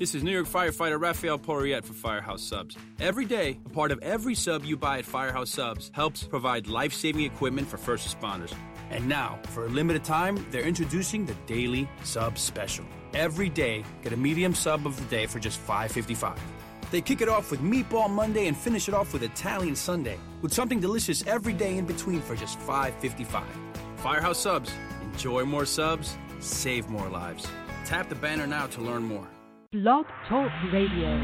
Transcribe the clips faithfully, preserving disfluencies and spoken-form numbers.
This is New York firefighter Raphael Porriette for Firehouse Subs. Every day, a part of every sub you buy at Firehouse Subs helps provide life-saving equipment for first responders. And now, for a limited time, they're introducing the Daily Sub Special. Every day, get a medium sub of the day for just five dollars and fifty-five cents. They kick it off with Meatball Monday and finish it off with Italian Sunday, with something delicious every day in between for just five dollars and fifty-five cents. Firehouse Subs. Enjoy more subs, save more lives. Tap the banner now to learn more. Blog Talk Radio.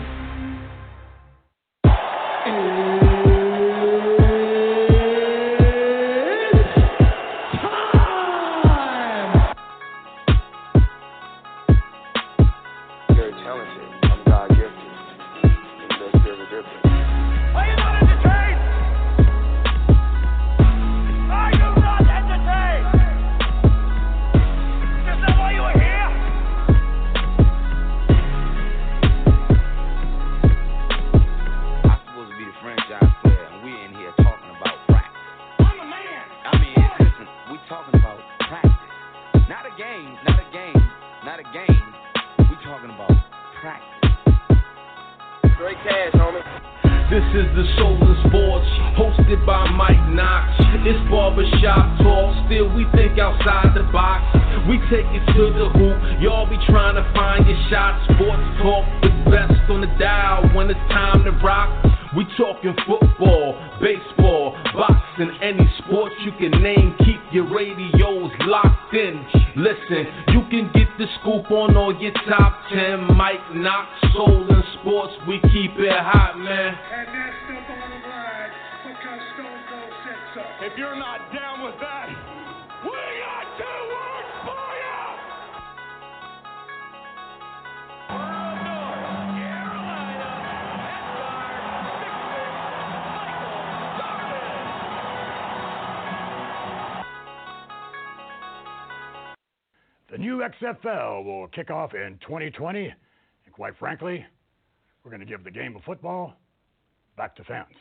The new X F L will kick off in twenty twenty, and quite frankly, we're going to give the game of football back to fans.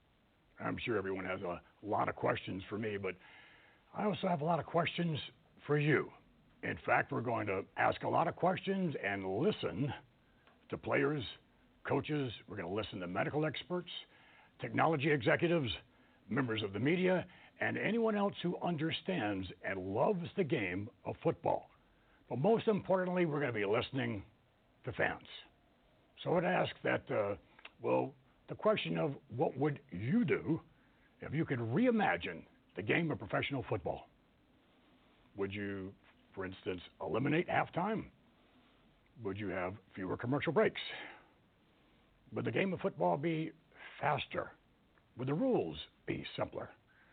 I'm sure everyone has a lot of questions for me, but I also have a lot of questions for you. In fact, we're going to ask a lot of questions and listen to players, coaches. We're going to listen to medical experts, technology executives, members of the media, and anyone else who understands and loves the game of football. But most importantly, we're going to be listening to fans. So I would ask that, uh, well, the question of what would you do if you could reimagine the game of professional football? Would you, for instance, eliminate halftime? Would you have fewer commercial breaks? Would the game of football be faster? Would the rules be simpler?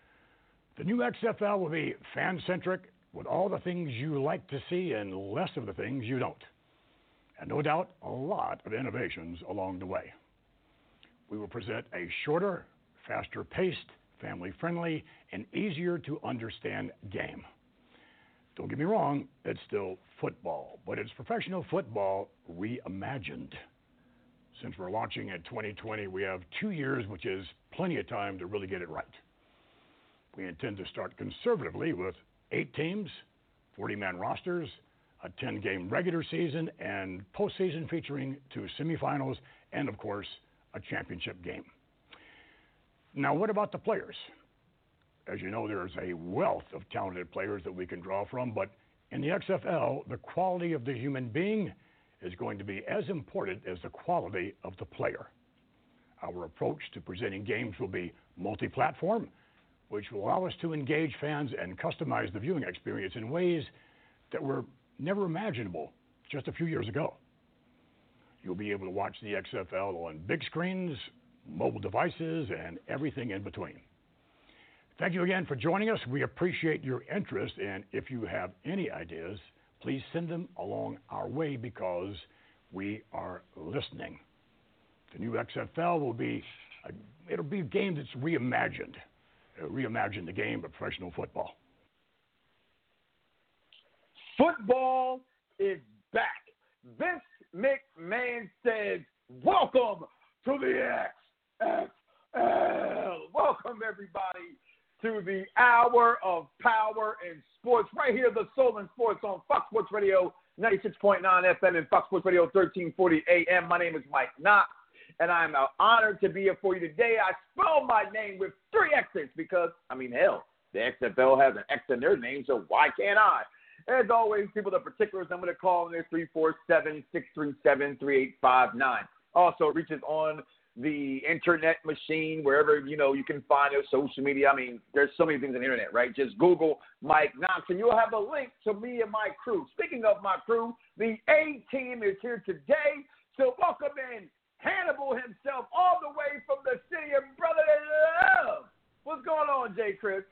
The new X F L will be fan-centric, with all the things you like to see and less of the things you don't. And no doubt, a lot of innovations along the way. We will present a shorter, faster-paced, family-friendly, and easier-to-understand game. Don't get me wrong, it's still football, but it's professional football reimagined. Since we're launching in twenty twenty, we have two years, which is plenty of time to really get it right. We intend to start conservatively with eight teams, forty-man rosters, a ten-game regular season, and postseason featuring two semifinals, and, of course, a championship game. Now, what about the players? As you know, there's a wealth of talented players that we can draw from, but in the X F L, the quality of the human being is going to be as important as the quality of the player. Our approach to presenting games will be multi-platform, which will allow us to engage fans and customize the viewing experience in ways that were never imaginable just a few years ago. You'll be able to watch the X F L on big screens, mobile devices, and everything in between. Thank you again for joining us. We appreciate your interest, and if you have any ideas, please send them along our way because we are listening. The new X F L will be a, it'll be a game that's reimagined. Uh, reimagine the game of professional football. Football is back. Vince McMahon says, welcome to the X F L. Welcome, everybody, to the hour of power in sports. Right here, the Soul in Sports on Fox Sports Radio ninety-six point nine F M and Fox Sports Radio thirteen forty A M. My name is Mike Knox, and I'm honored to be here for you today. I spell my name with three X's because, I mean, hell, the X F L has an X in their name, so why can't I? As always, people, the particulars I'm going to call in is three four seven, six three seven, three eight five nine. Also, it reaches on the internet machine, wherever, you know, you can find it, social media. I mean, there's so many things on the internet, right? Just Google Mike Knox, and you'll have a link to me and my crew. Speaking of my crew, the A-Team is here today. So welcome in Hannibal himself, all the way from the city of brotherly love. What's going on, J. Chris?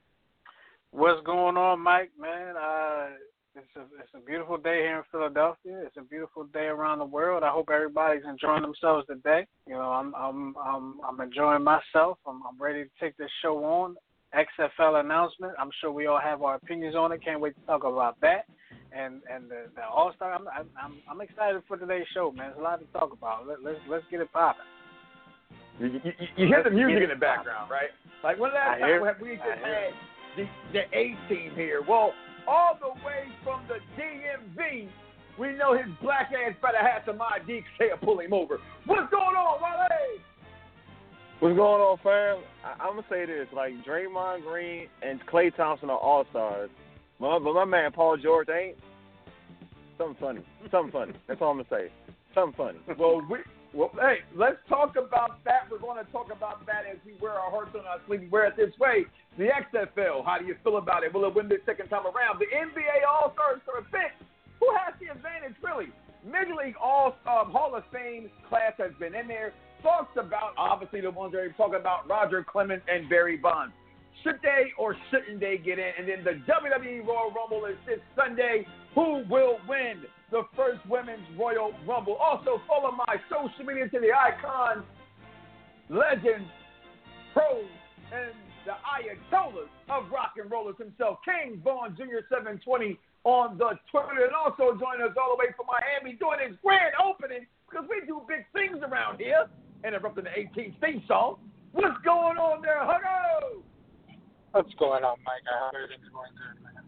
What's going on, Mike, man? Uh, it's a it's a beautiful day here in Philadelphia. It's a beautiful day around the world. I hope everybody's enjoying themselves today. You know, I'm I'm I'm I'm enjoying myself. I'm I'm ready to take this show on. X F L announcement. I'm sure we all have our opinions on it. Can't wait to talk about that. And and the, the All Star. I'm, I'm I'm excited for today's show, man. There's a lot to talk about. Let, let's let's get it popping. You, you, you hear the music in the background, right? Like when last time we just had the the A-Team here. Well, all the way from the D M V, we know his black ass better have some I D because they'll pull him over. What's going on, Wale? What's going on, fam? I, I'm going to say this. Like, Draymond Green and Klay Thompson are all-stars. But, but my man, Paul George, ain't. Something funny. Something funny. That's all I'm going to say. Something funny. Well, we, well, hey, let's talk about that. We're going to talk about that as we wear our hearts on our sleeve. We wear it this way. The X F L, how do you feel about it? Will it win the second time around? The N B A All-Stars are a bit. Who has the advantage, really? Major League All um, Hall of Fame class has been in there. Talks about, obviously, the ones that are talking about Roger Clemens and Barry Bonds. Should they or shouldn't they get in? And then the W W E Royal Rumble is this Sunday. Who will win the first Women's Royal Rumble? Also, follow my social media to the icons, legends, pros, and the Ayatollahs of rock and rollers himself, King Vaughn Junior seven twenty on the Twitter. And also join us all the way from Miami doing his grand opening because we do big things around here. Interrupting the eighteenth theme song. What's going on there, Huggo? What's going on, Mike? I hope everything's going good, man.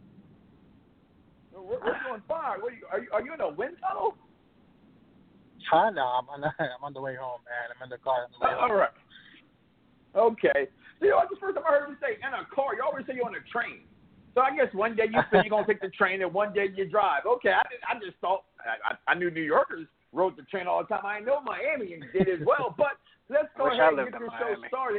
We're, we're doing fine. What are, you, are you? Are you in a wind tunnel? Huh? No, I'm on the, I'm on the way home, man. I'm in the car on the way home. All right. Okay. You know, that's the first time I heard you say in a car. You always say you're on a train. So I guess one day you say you're going to take the train and one day you drive. Okay. I, did, I just thought, I, I knew New Yorkers rode the train all the time. I know Miamians did as well. But let's go ahead and get this show started.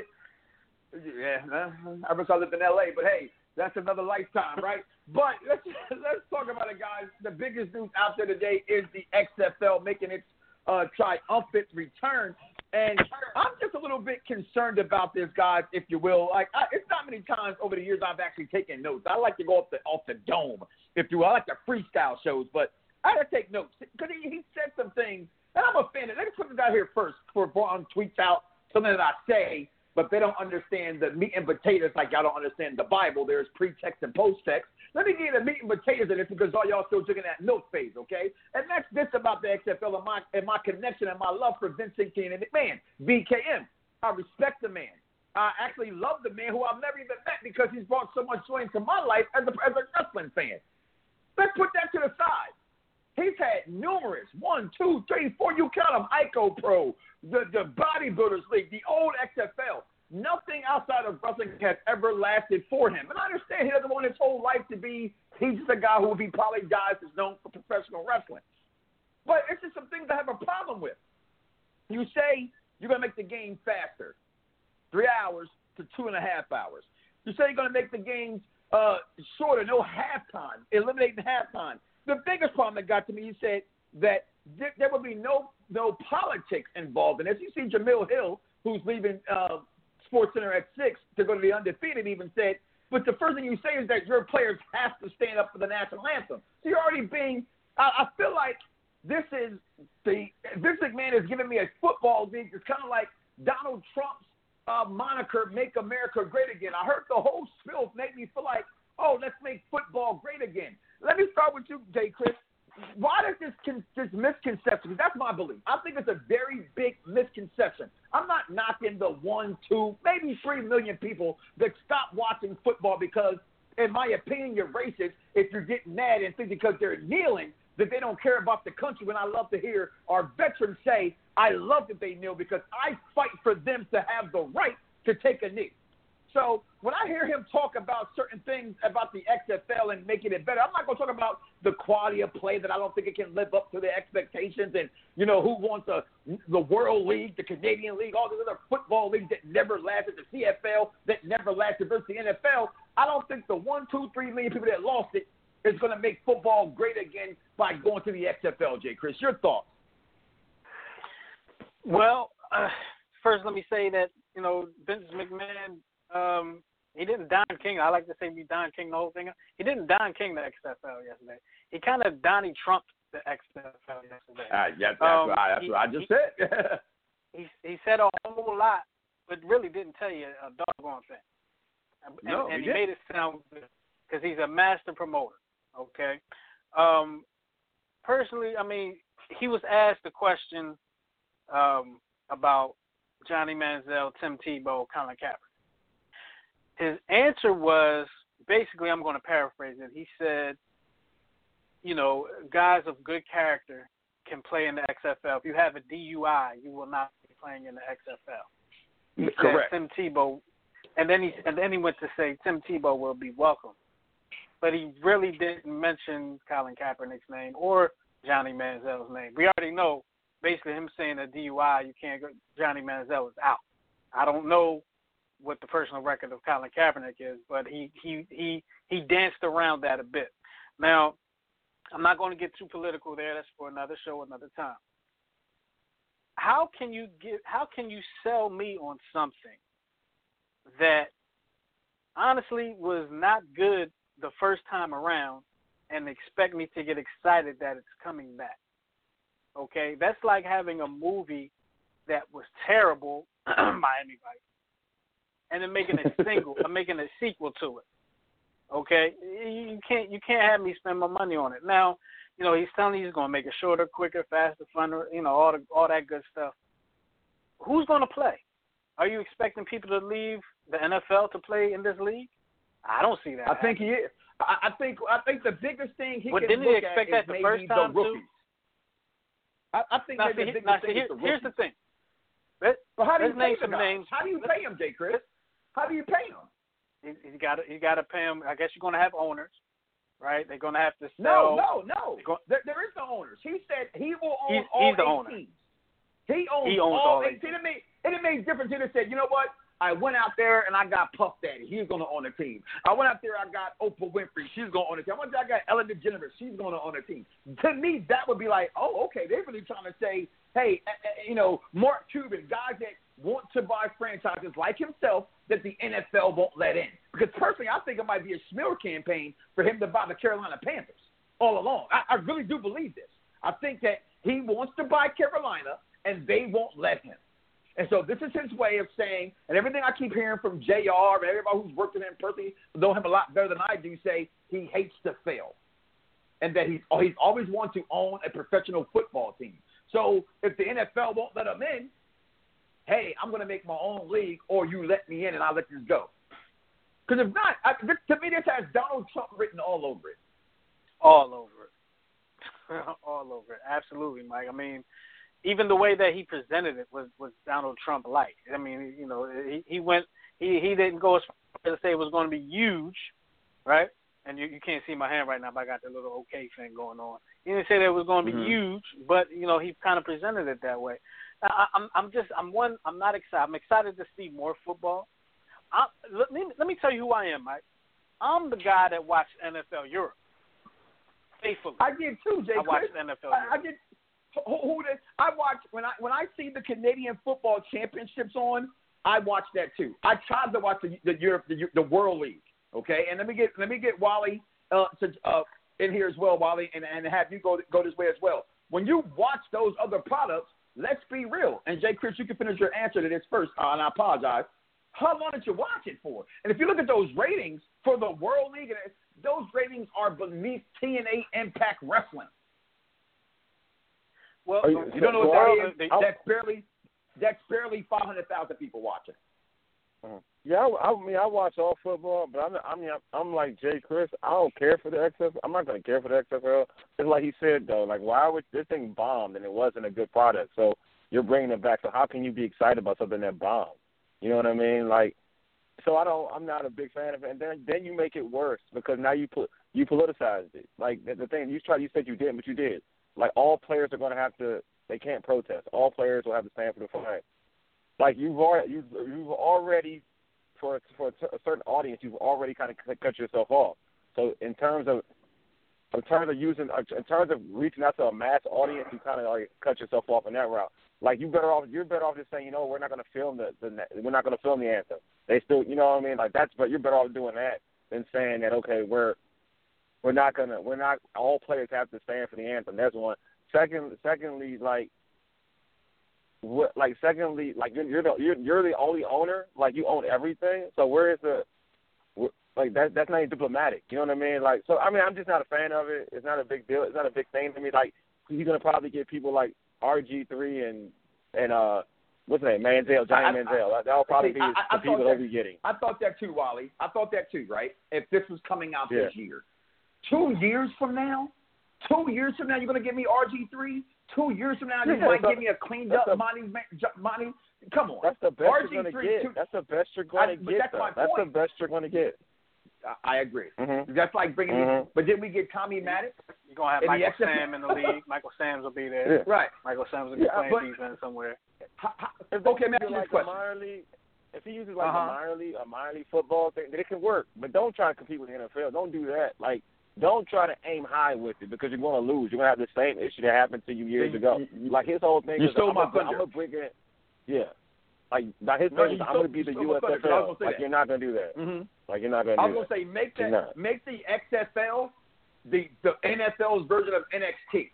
Yeah, I wish I lived in L A, but hey, that's another lifetime, right? But let's let's talk about it, guys. The biggest news out there today is the X F L making its uh, triumphant return. And I'm just a little bit concerned about this, guys, if you will. Like, I, it's not many times over the years I've actually taken notes. I like to go off the off the dome, if you will. I like the freestyle shows, but I got to take notes because he, he said some things, and I'm offended. Let me put this out here first before Braun tweets out something that I say, but they don't understand the meat and potatoes like y'all don't understand the Bible. There's pre-text and post-text. Let me give you the meat and potatoes of this because all y'all still drinking that milk phase, okay? And that's this about the X F L and my, and my connection and my love for Vincent Keenan McMahon, B K M. I respect the man. I actually love the man who I've never even met because he's brought so much joy into my life as a, as a wrestling fan. Let's put that to the side. He's had numerous, one, two, three, four, you count them, Ico Pro, the, the Bodybuilders League, the old X F L. Nothing outside of wrestling has ever lasted for him. And I understand he doesn't want his whole life to be, he's just a guy who, if he probably dies, is known for professional wrestling. But it's just some things I have a problem with. You say you're going to make the game faster, three hours to two and a half hours. You say you're going to make the games uh, shorter, no halftime, eliminating halftime. The biggest problem that got to me, you said that th- there will be no no politics involved in this. You see Jamil Hill, who's leaving uh, SportsCenter at six to go to the Undefeated, even said, but the first thing you say is that your players have to stand up for the national anthem. So you're already being I, I feel like this is the Vince McMahon is giving me a football league. It's kind of like Donald Trump's uh, moniker, "Make America Great Again." I heard the whole spiel made me feel like, oh, let's make football great again. Let me start with you, Jay Chris. Why does this con- this misconception? That's my belief. I think it's a very big misconception. I'm not knocking the one, two, maybe three million people that stop watching football because, in my opinion, you're racist if you're getting mad and think because they're kneeling that they don't care about the country when I love to hear our veterans say, I love that they kneel because I fight for them to have the right to take a knee. So when I hear him talk about certain things about the X F L and making it better, I'm not going to talk about the quality of play that I don't think it can live up to the expectations and, you know, who wants a, the World League, the Canadian League, all these other football leagues that never lasted, the C F L that never lasted versus the N F L. I don't think the one, two, three million people that lost it is going to make football great again by going to the X F L, Jay Chris. Your thoughts? Well, uh, first let me say that, you know, Vince McMahon, um, he didn't Don King. I like to say he Don King the whole thing. He didn't Don King the X F L yesterday. He kind of Donnie Trumped the X F L yesterday. Uh, yeah, that's, um, what, I, that's he, what I just he, said. he, he said a whole lot, but really didn't tell you a doggone thing. And, no, and he, he made it sound good because he's a master promoter, okay? Um, personally, I mean, he was asked a question um, about Johnny Manziel, Tim Tebow, Colin Kaepernick. His answer was, basically, I'm going to paraphrase it. He said, you know, guys of good character can play in the X F L. If you have a D U I, you will not be playing in the X F L. He Correct. said Tim Tebow, and then he and then he went to say Tim Tebow will be welcome. But he really didn't mention Colin Kaepernick's name or Johnny Manziel's name. We already know, basically, him saying a D U I, you can't go, Johnny Manziel is out. I don't know what the personal record of Colin Kaepernick is, but he he he he danced around that a bit. Now, I'm not going to get too political there. That's for another show, another time. How can you get? How can you sell me on something that honestly was not good the first time around and expect me to get excited that it's coming back? Okay, that's like having a movie that was terrible, Miami Vice, and then making a single, or making a sequel to it. Okay, you can't you can't have me spend my money on it. Now, you know, he's telling you he's going to make it shorter, quicker, faster, funner, you know, all the all that good stuff. Who's going to play? Are you expecting people to leave the N F L to play in this league? I don't see that. I think he is. I, I think I think the biggest thing he but can didn't look he expect at that is the first maybe time the rookies. Too? I, I think now, maybe see, the biggest now, thing see, is the here, here's rookies. the thing. Let, But how do you let's pay name the some guys? names. How do you pay them, Jay Chris? How do you pay them? You, you got to you got to pay them. I guess you're going to have owners, right? They're going to have to No, sell. no, no. Go, there, there is no owners. He said he will own he's, all he's the eight owner. teams. He owns, he owns all, all eight. eight. It made, it made a difference. He said, you know what? I went out there and I got Puff Daddy. He's going to own a team. I went out there, I got Oprah Winfrey. She's going to own a team. I went there, I got Ellen DeGeneres. She's going to own a team. To me, that would be like, oh, okay. They're really trying to say, hey, uh, uh, you know, Mark Cuban, guys that want to buy franchises like himself that the N F L won't let in. Because personally, I think it might be a smear campaign for him to buy the Carolina Panthers all along. I, I really do believe this. I think that he wants to buy Carolina and they won't let him. And so this is his way of saying, and everything I keep hearing from J R and everybody who's worked with him personally, know him a lot better than I do, say he hates to fail. And that he's, he's always wanted to own a professional football team. So if the N F L won't let him in, hey, I'm going to make my own league or you let me in and I'll let this go. Because if not, I, this, to me this has Donald Trump written all over it. All over it. all over it. Absolutely, Mike. I mean, even the way that he presented it was, was Donald Trump-like. I mean, you know, he, he went, he, he didn't go as far as to say it was going to be huge, right? And you, you can't see my hand right now, but I got the little okay thing going on. He didn't say that it was going to be mm-hmm. huge, but, you know, he kind of presented it that way. I, I'm, I'm just, I'm one, I'm not excited. I'm excited to see more football. I, let, me, let me tell you who I am, Mike. I'm the guy that watched N F L Europe faithfully. I did too, Jay. I watched Chris. N F L I, Europe. I did. Who, who did, I watch when I when I see the Canadian Football Championships on, I watch that too. I tried to watch the the Europe the, the World League. Okay, and let me get let me get Wally uh, to, uh, in here as well, Wally, and, and have you go go this way as well. When you watch those other products, let's be real. And Jay Chris, you can finish your answer to this first, uh, and I apologize. How long did you watch it for? And if you look at those ratings for the World League, those ratings are beneath T N A Impact Wrestling. Well, you, you don't know what that is? That's barely that's barely five hundred thousand people watching. Uh-huh. Yeah, I, I mean, I watch all football, but I'm, I mean, I'm, I'm like Jay Chris. I don't care for the X F L. I'm not going to care for the X F L. It's like he said, though, like, why would this thing bombed and it wasn't a good product? So you're bringing it back. So how can you be excited about something that bombed? You know what I mean? Like, so I don't. I'm not a big fan of it. And then, then you make it worse because now you put you politicized it. Like the, the thing you tried, you said you didn't, but you did. Like all players are going to have to. They can't protest. All players will have to stand for the flag. Like you've already, you've, you've already. For for a certain audience, you've already kind of cut yourself off. So in terms of in terms of using in terms of reaching out to a mass audience, you kind of like cut yourself off in that route. Like you better off you're better off just saying, you know, we're not going to film the, the we're not going to film the anthem. They still, you know what I mean? Like that's but you're better off doing that than saying that okay, we're we're not gonna we're not all players have to stand for the anthem. That's one. Second, secondly, like. What, like secondly, like you're you're the you're, you're the only owner, like you own everything. So where is the like that? That's not even diplomatic. You know what I mean? Like so, I mean, I'm just not a fan of it. It's not a big deal. It's not a big thing to me. Like you're gonna probably get people like R G three and and uh what's his name, Manziel, Johnny I, Manziel. I, That'll probably see, be I, I the people that we'll be getting. I thought that too, Wally. I thought that too. Right? If this was coming out yeah. this year, two years from now, two years from now, you're gonna give me R G three. Two years from now, you yeah, might give me a cleaned up Monty. Monty, come on. That's the best R G three, you're going to get. Two, that's the best you're going to get. That's, my that's point. the best you're going to get. I, I agree. Mm-hmm. That's like bringing. Mm-hmm. Me, but did we get Tommy Maddox? You're gonna have Michael Sam in the league. Michael Sam's will be there. Yeah. Right. Michael Sam's will be yeah, playing but, defense somewhere. How, how, if okay, man. Like a minor league, if he uses like uh-huh. a minor league, a minor league football thing, then it can work. But don't try to compete with the N F L. Don't do that. Like. Don't try to aim high with it because you're going to lose. You're going to have the same issue that happened to you years ago. Like his whole thing you is, stole I'm my going to bring it. Yeah. Like now his no, thing is, I'm going to be the U S F L. Like that. you're not going to do that. Mm-hmm. Like you're not going to do that. I was going to say make that make the X F L the the N F L's version of N X T.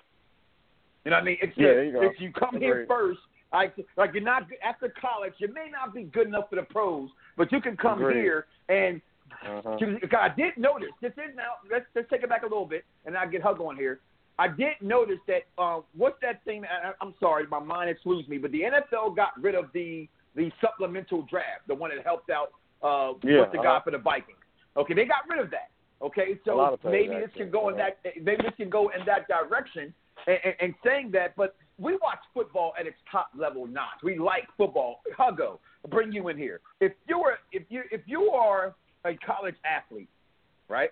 You know what I mean? It's yeah, the, there you go. If you come here first, like like you're not after college, you may not be good enough for the pros, but you can come Agreed. here and. Uh-huh. I did notice. This is now. Let's let's take it back a little bit, and I'll get Hug on here. I did notice that. Uh, what's that thing? I, I'm sorry, my mind excludes me. But the N F L got rid of the the supplemental draft, the one that helped out. Uh, yeah, what's the uh-huh. guy for the Vikings? Okay, they got rid of that. Okay, so maybe this can go in that. Maybe this can go in that direction. And, and, and saying that, but we watch football at its top level. Not we like football. Huggo, bring you in here. If you are, if you if you are a college athlete, right,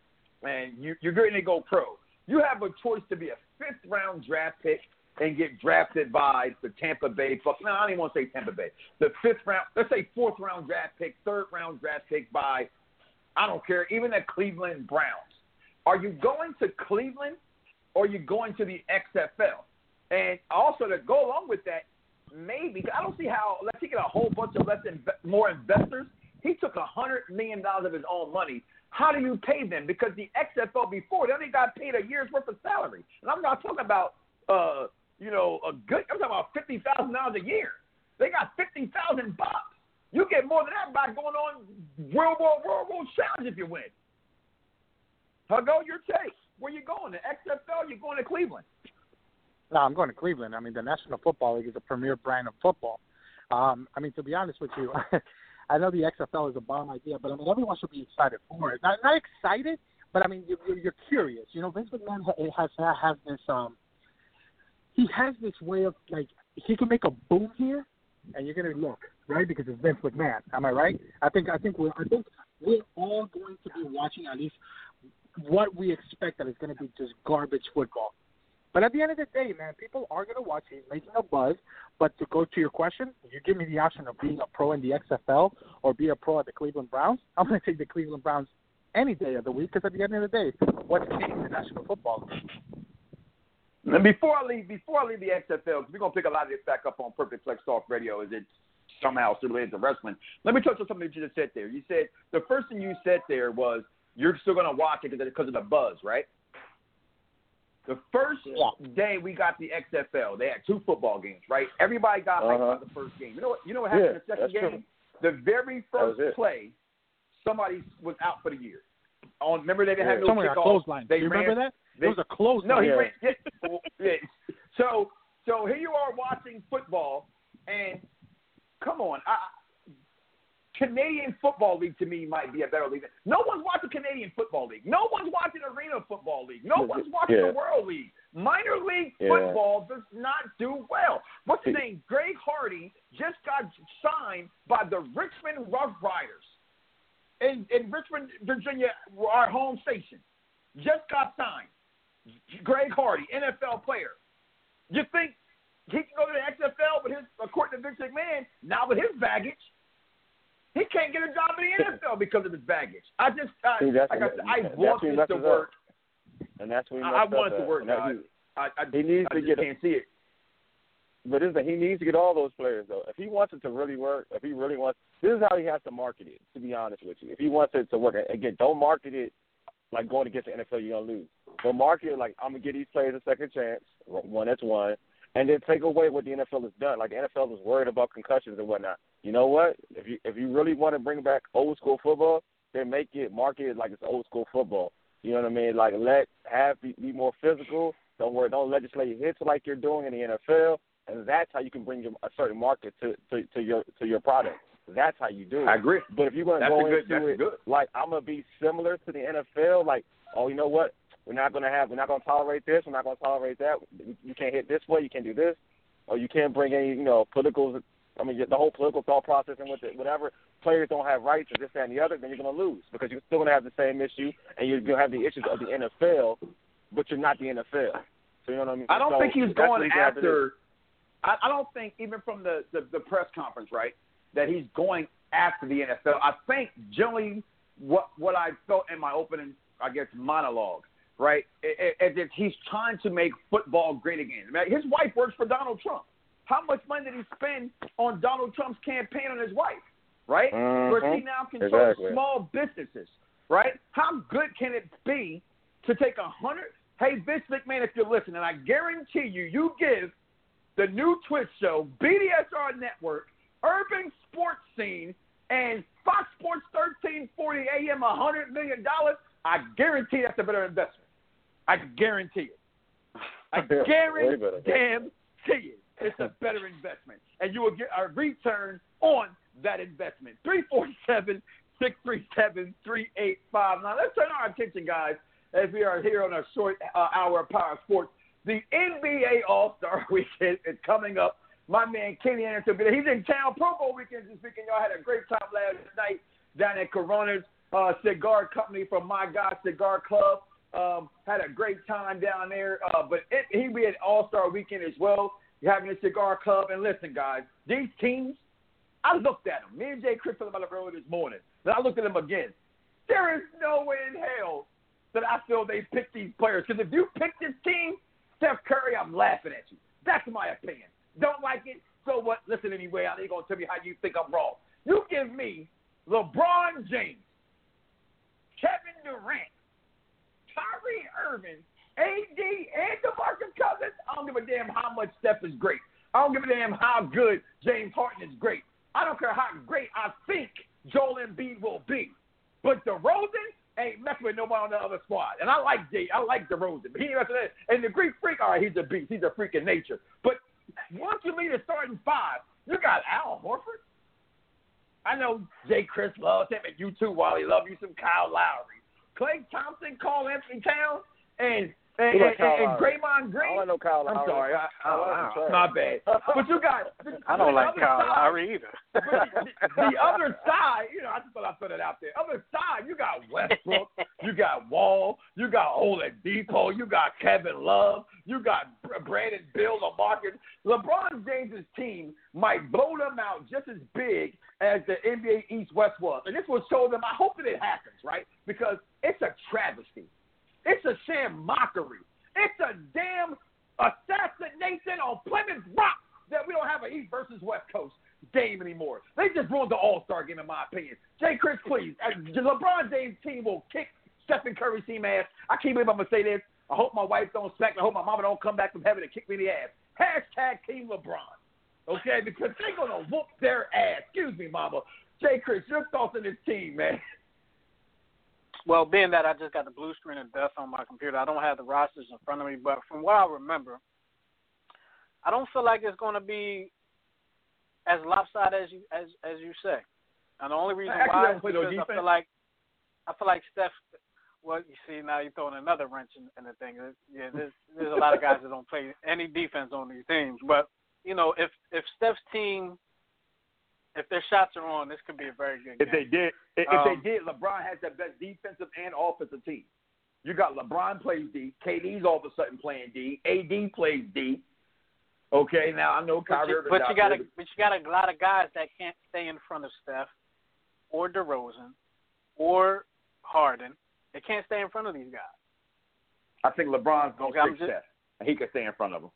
and you, you're going to go pro, you have a choice to be a fifth-round draft pick and get drafted by the Tampa Bay Bucks. No, I don't even want to say Tampa Bay. The fifth round, let's say fourth-round draft pick, third-round draft pick by, I don't care, even the Cleveland Browns. Are you going to Cleveland or are you going to the X F L? And also to go along with that, maybe, I don't see how, let's get a whole bunch of less inv- more investors. He took one hundred million dollars of his own money. How do you pay them? Because the X F L before, they only got paid a year's worth of salary. And I'm not talking about, uh, you know, a good, I'm talking about fifty thousand dollars a year. They got fifty thousand bucks. You get more than that by going on World War, World War Challenge if you win. Huggo, your take. Where you going? The X F L, you're going to Cleveland. No, I'm going to Cleveland. I mean, the National Football League is a premier brand of football. Um, I mean, to be honest with you, I know the X F L is a bomb idea, but I mean, everyone should be excited for it. Not, not excited, but I mean, you're, you're curious. You know, Vince McMahon has has this um, he has this way of like he can make a boom here, and you're gonna look right because it's Vince McMahon. Am I right? I think I think we're I think we're all going to be watching at least what we expect that is going to be just garbage football. But at the end of the day, man, people are going to watch it, making a buzz. But to go to your question, you give me the option of being a pro in the X F L or be a pro at the Cleveland Browns, I'm going to take the Cleveland Browns any day of the week because at the end of the day, what's king in the National Football League? And before I leave, before I leave the X F L, because we're going to pick a lot of this back up on Perfect Flex Talk Radio as it somehow still related to wrestling. Let me touch on something that you just said there. You said the first thing you said there was you're still going to watch it because of the buzz, right? The first yeah. day we got the X F L, they had two football games, right? Everybody got hyped uh-huh. about the first game. You know what? You know what happened yeah, in the second game? True. The very first play, somebody was out for the year. On remember they didn't yeah. have no Somebody kickoff. got clothesline. They Do you ran, remember that? They, it was a clothesline. No, he yeah. ran. Yeah, yeah. So so here you are watching football, and come on, I, Canadian Football League to me might be a better league. No one's watching Canadian Football League. No one's watching Arena Football League. No one's watching yeah. the World League. Minor league yeah. football does not do well. What's his name? Greg Hardy just got signed by the Richmond Rough Riders in, in Richmond, Virginia, our home station. Just got signed. Greg Hardy, N F L player. You think he can go to the X F L, but his, according to Vince McMahon, now with his baggage, he can't get a job in the N F L because of his baggage. I just, I, See, like I said, I want this to work. Up. And that's when he I, I want it to work, guys. I, I, he needs I to just get can't see it. But this, he needs to get all those players, though. If he wants it to really work, if he really wants, this is how he has to market it, to be honest with you. If he wants it to work, again, don't market it like going against the N F L, you're going to lose. Don't market it like, I'm going to give these players a second chance, one, that's one, and then take away what the N F L has done. Like, the N F L is worried about concussions and whatnot. You know what? If you if you really want to bring back old school football, then make it, market it like it's old school football. You know what I mean? Like, let, have, be, be more physical. Don't worry, don't legislate hits like you're doing in the N F L. And that's how you can bring a certain market to, to, to your to your product. That's how you do it. I agree. But if you're going to go good, into it good. like I'm gonna be similar to the N F L, like, oh, you know what? We're not gonna have, we're not gonna tolerate this. We're not gonna tolerate that. You can't hit this way. You can't do this, or you can't bring any, you know, political. I mean, the whole political thought process and with it, whatever. Players don't have rights or this, that, and the other. Then you're gonna lose because you're still gonna have the same issue, and you're gonna have the issues of the N F L, but you're not the N F L. So you know what I mean? I don't so think he's going after. To I, I don't think even from the, the, the press conference, right, that he's going after the N F L. I think generally what what I felt in my opening, I guess, monologue, right, is that he's trying to make football great again. I mean, his wife works for Donald Trump. How much money did he spend on Donald Trump's campaign on his wife, right? Mm-hmm. Where he now controls exactly. small businesses, right? How good can it be to take a hundred? Hey, Vince McMahon, if you're listening, I guarantee you, you give the new Twitch show, B D S R Network, Urban Sports Scene, and Fox Sports thirteen forty A M one hundred million dollars, I guarantee that's a better investment. I guarantee it. I guarantee it. It's a better investment. And you will get a return on that investment. three four seven, six three seven, three eight five nine. Let's turn our attention, guys, as we are here on a short uh, hour of Power Sports. The N B A All-Star Weekend is coming up. My man Kenny Anderson, he's in town. Pro Bowl weekend this weekend. Y'all had a great time last night down at Corona's uh, Cigar Company from My God Cigar Club. Um, had a great time down there. Uh, but it, he'll be at All-Star Weekend as well. You're having a cigar club. And listen, guys, these teams, I looked at them. Me and Jay Chris talked about it earlier this morning. Then I looked at them again. There is no way in hell that I feel they picked these players. Because if you pick this team, Steph Curry, I'm laughing at you. That's my opinion. Don't like it? So what? Listen anyway. I ain't going to tell me how you think I'm wrong. You give me LeBron James, Kevin Durant, Kyrie Irving, A D, and DeMarcus Cousins. I don't give a damn how much Steph is great. I don't give a damn how good James Harden is great. I don't care how great I think Joel Embiid will be. But DeRozan ain't messing with nobody on the other squad. And I like Jay. I like DeRozan. But he ain't messing with that. And the Greek freak, all right, he's a beast. He's a freak of nature. But once you lead a starting five, you got Al Horford. I know Jay Chris loves him, and you too, Wally. Love you some Kyle Lowry. Klay Thompson, Carl Anthony Towns, and and, and, and, and Draymond Green. I don't know Kyle Lowry. I'm sorry. I, I, I, I, my bad. But you got I don't like Kyle side, Lowry either. the, the other side, you know, I just thought I'd put it out there. Other side, you got Westbrook, you got Wall, you got Oladipo, you got Kevin Love, you got Brandon Bill, LaMarcus. LeBron James' team might blow them out just as big as the N B A East-West was. And this will show them, I hope that it happens, right? Because it's a travesty. It's a sham mockery. It's a damn assassination on Plymouth Rock that we don't have an East versus West Coast game anymore. They just ruined the All-Star game, in my opinion. Jay Chris, please. The LeBron James team will kick Stephen Curry's team ass. I can't believe I'm going to say this. I hope my wife don't smack me. I hope my mama don't come back from heaven and kick me in the ass. Hashtag Team LeBron. Okay? Because they're going to whoop their ass. Excuse me, mama. Jay Chris, your thoughts on this team, man? Well, being that I just got the blue screen of death on my computer, I don't have the rosters in front of me. But from what I remember, I don't feel like it's going to be as lopsided as you as as you say. And the only reason Actually, why don't is play no because I defense. feel like I feel like Steph. Well, you see now you're throwing another wrench in, in the thing. Yeah, there's there's a lot of guys that don't play any defense on these teams. But you know, if if Steph's team, if their shots are on, this could be a very good If game. they did, if Um, they did, LeBron has the best defensive and offensive team. You got LeBron plays D, K D's all of a sudden playing D, A D plays D. Okay, now I know But Kyrie. you, Irving's but out you got a there, but you got a lot of guys that can't stay in front of Steph or DeRozan or Harden. They can't stay in front of these guys. I think LeBron's gonna Okay, I'm fix just- that. And he can stay in front of him.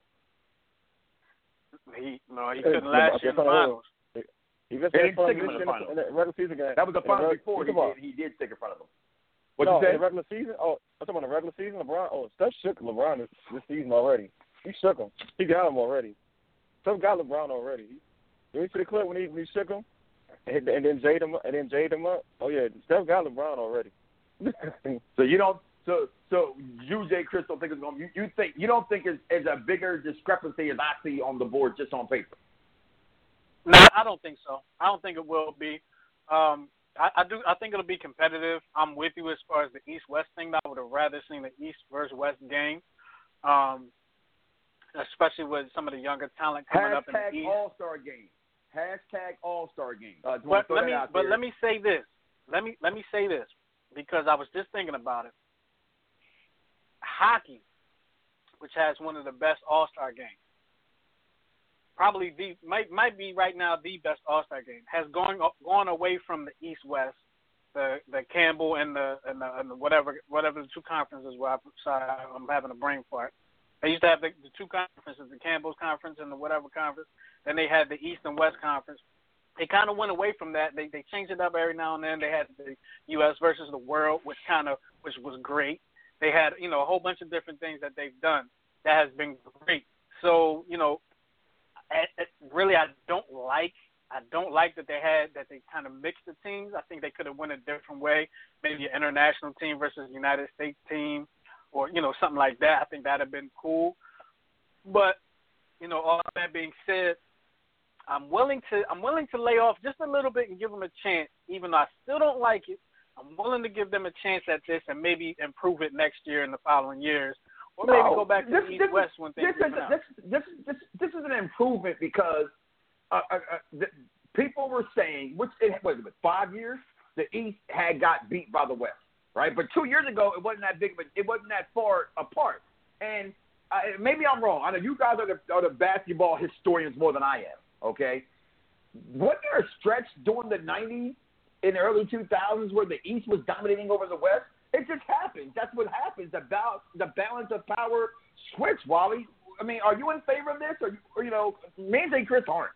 He no, he Hey, couldn't last year in the LeBron- finals. He just And in he front of stick him him in the finals. in the regular season game. That was the In finals reg- before he come on. did. He did stick in front of him. What no, you say? in the regular season. Oh, I'm talking about the regular season. LeBron. Oh, Steph shook LeBron this, this season already. He shook him. He got him already. Steph got LeBron already. You see the clip when he when he shook him, and, and then jade him and then jade him up. Oh yeah, Steph got LeBron already. So you don't. So so you, Jay Chris, don't think it's going. You, you think you don't think it's, it's a bigger discrepancy as I see on the board just on paper. No, I don't think so. I don't think it will be. Um, I, I do. I think it'll be competitive. I'm with you as far as the East-West thing. I would have rather seen the East versus West game, um, especially with some of the younger talent coming up in the Hashtag East. All-Star game. Hashtag All-Star game. Uh, just But want to throw let that me. out But there. let me say this. Let me. Let me say this because I was just thinking about it. Hockey, which has one of the best All-Star games. Probably the might might be right now the best All-Star game, has gone gone away from the East-West, the the Campbell and the and the, and the whatever whatever the two conferences were. I'm sorry, I'm having a brain fart. They used to have the, the two conferences, the Campbell's conference and the whatever conference. Then they had the East and West conference. They kind of went away from that. They they changed it up every now and then. They had the U S versus the world, which kind of which was great. They had you know a whole bunch of different things that they've done that has been great. So you know. Really, I don't like. I don't like that they had that they kind of mixed the teams. I think they could have went a different way. Maybe an international team versus United States team, or you know something like that. I think that'd have been cool. But you know, all that being said, I'm willing to. I'm willing to lay off just a little bit and give them a chance, even though I still don't like it. I'm willing to give them a chance at this and maybe improve it next year and the following years. Or maybe No, go back to this, the this, East-West when things this is, even out. this, this, this, this is an improvement because uh, uh, uh, the, people were saying, which it was it five years, the East had got beat by the West, right? But two years ago, it wasn't that big, but it wasn't that far apart. And uh, maybe I'm wrong. I know you guys are the, are the basketball historians more than I am. Okay, wasn't there a stretch during the nineties in the early two thousands where the East was dominating over the West? It just happens. That's what happens. The, bal- the balance of power switch, Wally. I mean, are you in favor of this? Or, or you know, me and Jay Chris aren't.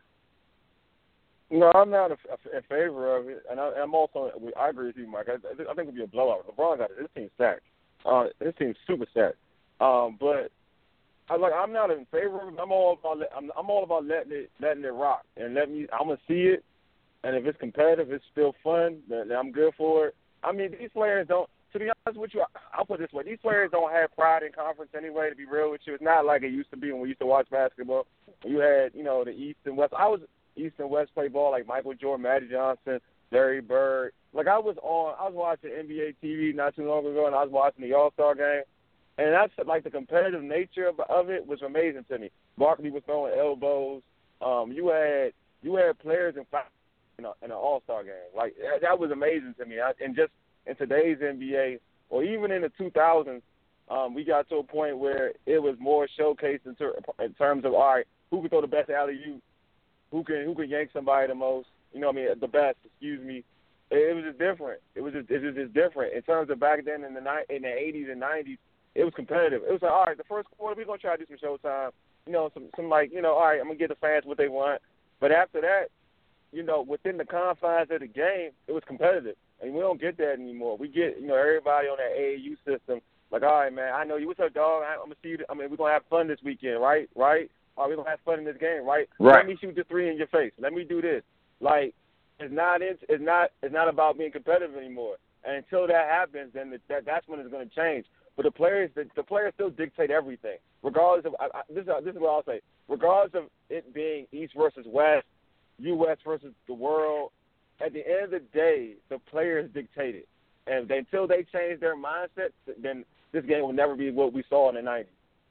No, I'm not a, a, in favor of it, and I, I'm also I agree with you, Mike. I, I think it'll be a blowout. LeBron got it. This team's stacked. Uh, this team's super stacked. Um, but I like I'm not in favor of it. I'm all about I'm, I'm all about letting it letting it rock and let me. I'm gonna see it, and if it's competitive, it's still fun. Then I'm good for it. I mean, these players don't. To be honest with you, I'll put it this way. These players don't have pride in conference anyway, to be real with you. It's not like it used to be when we used to watch basketball. You had, you know, the East and West. I was East and West play ball like Michael Jordan, Magic Johnson, Larry Bird. Like I was on, I was watching N B A T V not too long ago, and I was watching the All-Star game. And that's like the competitive nature of, of it was amazing to me. Barkley was throwing elbows. Um, you had you had players in, in, a, in an All-Star game. Like that was amazing to me. I, and just in today's N B A, or even in the two thousands, um, we got to a point where it was more showcased in, ter- in terms of, all right, who can throw the best alley-oop, who can who can yank somebody the most, you know what I mean, the best, excuse me. It, it was just different. It was just, it was just different. In terms of back then in the ni- in the eighties and nineties, it was competitive. It was like, all right, the first quarter, we're going to try to do some showtime. You know, some, some like, you know, all right, I'm going to get the fans what they want. But after that, you know, within the confines of the game, it was competitive. And we don't get that anymore. We get, you know, everybody on that A A U system. Like, all right, man, I know you. What's up, dog? I'm gonna see you. I mean, we're gonna have fun this weekend, right? Right? All right, we're gonna have fun in this game, right? Right. Let me shoot the three in your face. Let me do this. Like, it's not. It's, it's not. It's not about being competitive anymore. And until that happens, then the, that that's when it's gonna change. But the players, the, the players still dictate everything, regardless of. I, I, this is this is what I'll say. Regardless of it being East versus West, U S versus the world. at the end of the day, the players dictate it. And they, until they change their mindset, then this game will never be what we saw in the nineties.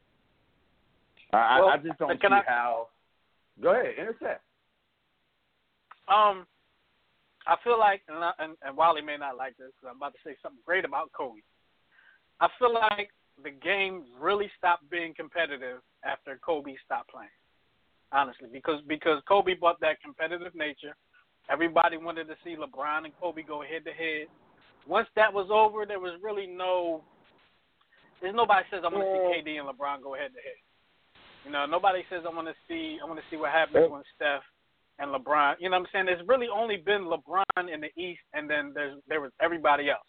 I, well, I just don't see I, how. Go ahead, intercept. Um, I feel like, and, I, and, and Wally may not like this because I'm about to say something great about Kobe. I feel like the game really stopped being competitive after Kobe stopped playing, honestly, because because Kobe brought that competitive nature. Everybody wanted to see LeBron and Kobe go head-to-head. Once that was over, there was really no – there's nobody says I want to see K D and LeBron go head-to-head. You know, nobody says I want to see I want to see what happens when Steph and LeBron. You know what I'm saying? There's really only been LeBron in the East, and then there's there was everybody else.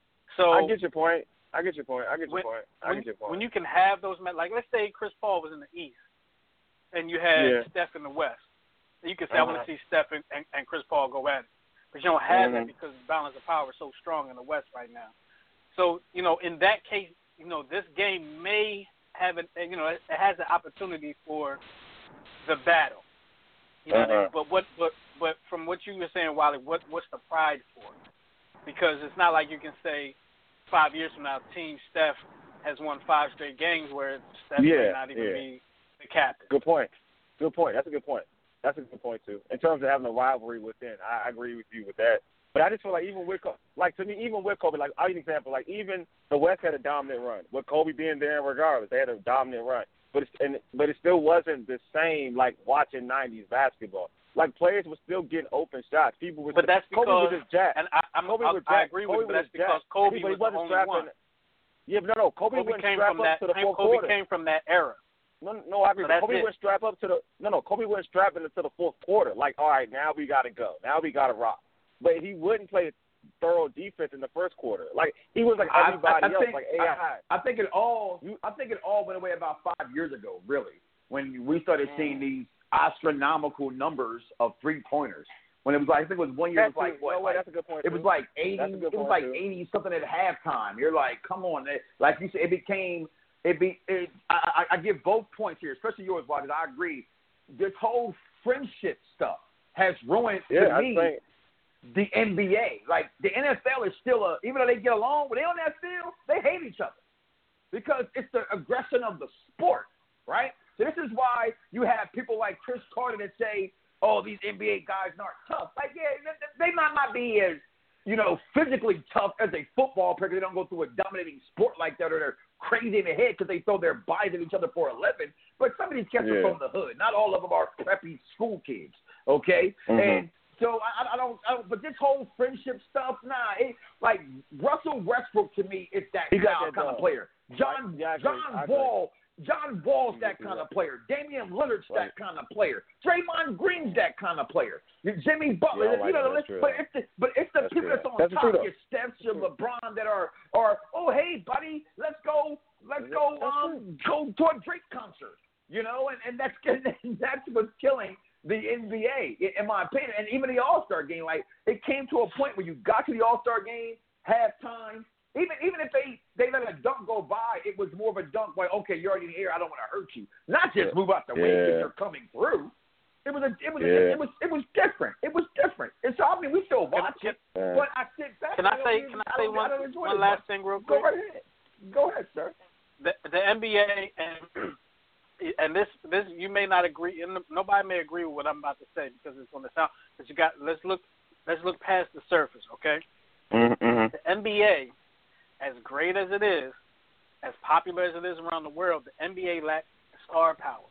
So I get your point. I get your point. I get your when, point. I when, get your point. When you can have those, like let's say Chris Paul was in the East, and you had yeah. Steph in the West. You could say uh-huh. I want to see Steph and, and, and Chris Paul go at it, but you don't have mm-hmm. that because the balance of power is so strong in the West right now. So you know, in that case, you know, this game may have an, you know, it, it has an opportunity for the battle. You know, uh-huh. but what, but, but from what you were saying, Wally, what, what's the pride for? Because it's not like you can say five years from now, Team Steph has won five straight games where Steph yeah, may not even yeah. be the captain. Good point. Good point. That's a good point. That's a good point, too. In terms of having a rivalry within, I, I agree with you with that. But I just feel like even with, like, to me, even with Kobe, like, I'll give you an example. Like, even the West had a dominant run. With Kobe being there regardless, they had a dominant run. But it's, and, but it still wasn't the same, like, watching nineties basketball. Like, players were still getting open shots. People were But that's because, Kobe was just jacked. and I, I'm, Kobe I, was I jacked. agree Kobe with you, but that's was because jacked. Kobe He, was wasn't the only strapping. one. Yeah, but no, no. Kobe, Kobe wouldn't came strap from up that, to the fourth Kobe quarter. came from that era. No, no, I agree. So Kobe it. wouldn't strap up to the no, no. Kobe wouldn't strap it to the fourth quarter. Like, all right, now we got to go. Now we got to rock. But he wouldn't play thorough defense in the first quarter. Like he was like everybody I, I, I else, think, like A I. I, I think it all. I think it all went away about five years ago. Really, when we started Mm. seeing these astronomical numbers of three pointers. When it was like I think it was one year. It was like what? No way, like, that's a good point. it too. was like eighty. That's a good It was point, like too. eighty something at halftime. You're like, come on. It, like you said, it became. It be. It, I, I, I give both points here, especially yours, Roger. I agree. This whole friendship stuff has ruined Yeah, to I me think. the N B A. Like the N F L is still a. Even though they get along, when they on that field, they hate each other because it's the aggression of the sport, right? So this is why you have people like Chris Carter that say, "Oh, these N B A guys aren't tough." Like, yeah, they might not be as, you know, physically tough as a football player. They don't go through a dominating sport like that, or they're crazy in the head because they throw their bodies at each other for a living. But some of these cats Yeah. are from the hood. Not all of them are preppy school kids, okay? Mm-hmm. And so I, I, don't, I don't. But this whole friendship stuff, nah. It, like Russell Westbrook to me is that He kind, got that kind of dog. player. John Yeah, I agree. John I agree. Wall. John Wall's that Yeah. kind of player. Damian Lillard's Right. that kind of player. Draymond Green's that kind of player. Jimmy Butler. Yeah, I like you know, that. That's the, true. but it's the but it's the That's people true. that's on That's top. true, though. Your Steph, your LeBron that are are oh hey buddy, let's go let's go That's um go to a Drake concert. You know, and, and that's and that's what's killing the N B A in my opinion, and even the All Star game. Like it came to a point where you got to the All Star game, halftime. Even even if they, they let a dunk go by, it was more of a dunk like, okay, you're already here, I don't want to hurt you. Not just move out the way because Yeah. you're coming through. It was a it was Yeah. a, it was it was different. It was different. And so I mean we still watch Can- it, Yeah. but I sit back. Can I don't say even- can I I say don't- one I don't enjoy one it last much. thing real Go quick? right ahead. Go ahead, sir. The the N B A and and this this you may not agree, and nobody may agree with what I'm about to say because it's going to sound. But you got let's look let's look past the surface, okay? Mm-hmm. The N B A, as great as it is, as popular as it is around the world, the N B A lacks star power.